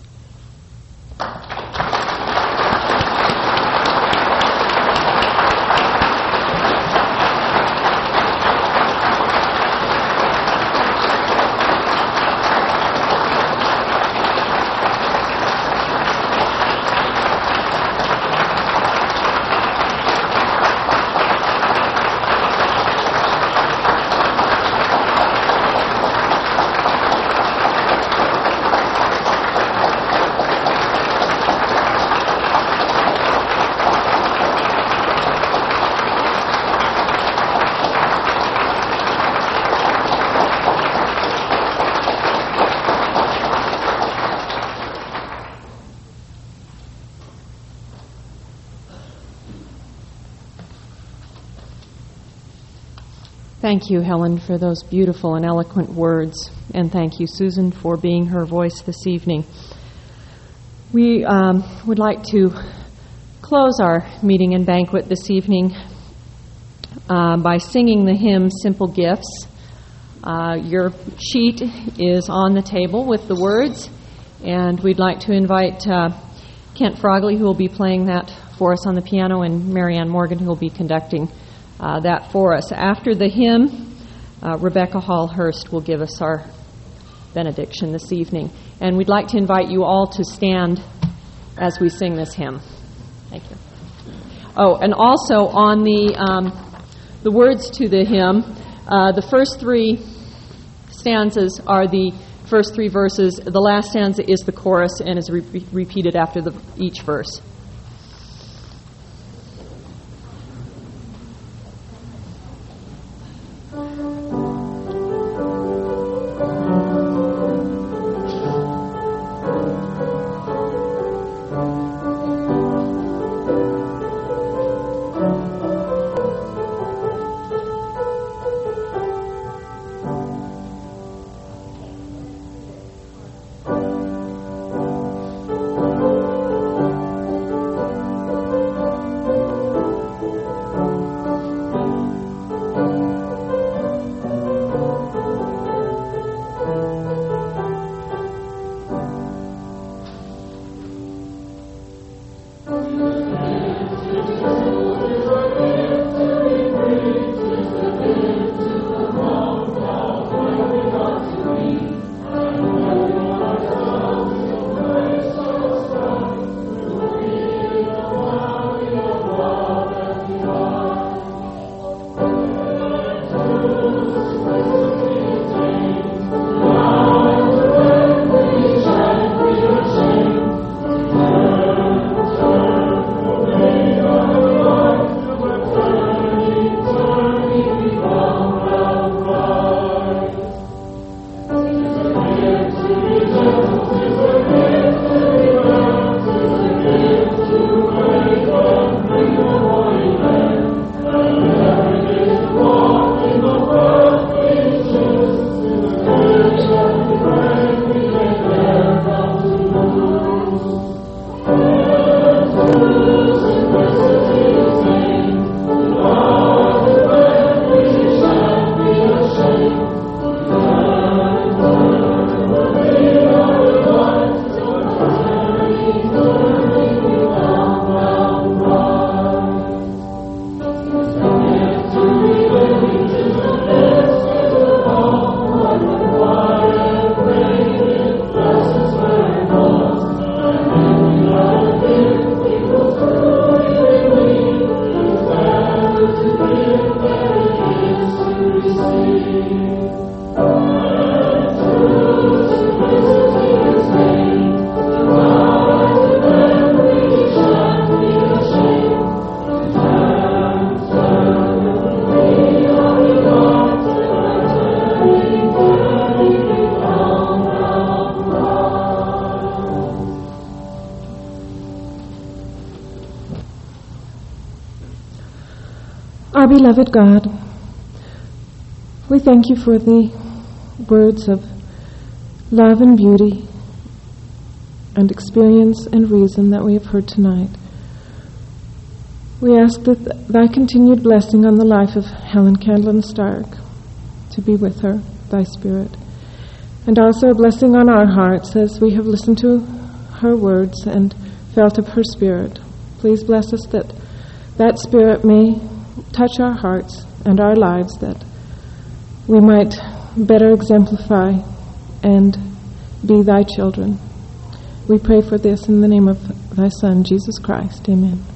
Thank you, Helen, for those beautiful and eloquent words, and thank you, Susan, for being her voice this evening. We um, would like to close our meeting and banquet this evening uh, by singing the hymn, Simple Gifts. Uh, your sheet is on the table with the words, and we'd like to invite uh, Kent Frogley, who will be playing that for us on the piano, and Marianne Morgan, who will be conducting Uh, that for us. After the hymn, uh, Rebecca Hall-Hurst will give us our benediction this evening. And we'd like to invite you all to stand as we sing this hymn. Thank you. Oh, and also on the um, the words to the hymn, uh, the first three stanzas are the first three verses. The last stanza is the chorus and is re- repeated after the, each verse. our beloved God, we thank you for the words of love and beauty and experience and reason that we have heard tonight. We ask that thy continued blessing on the life of Helen Candlin Stark, to be with her, thy Spirit, and also a blessing on our hearts as we have listened to her words and felt of her Spirit. Please bless us that that Spirit may touch our hearts and our lives, that we might better exemplify and be thy children. We pray for this in the name of thy Son, Jesus Christ. Amen.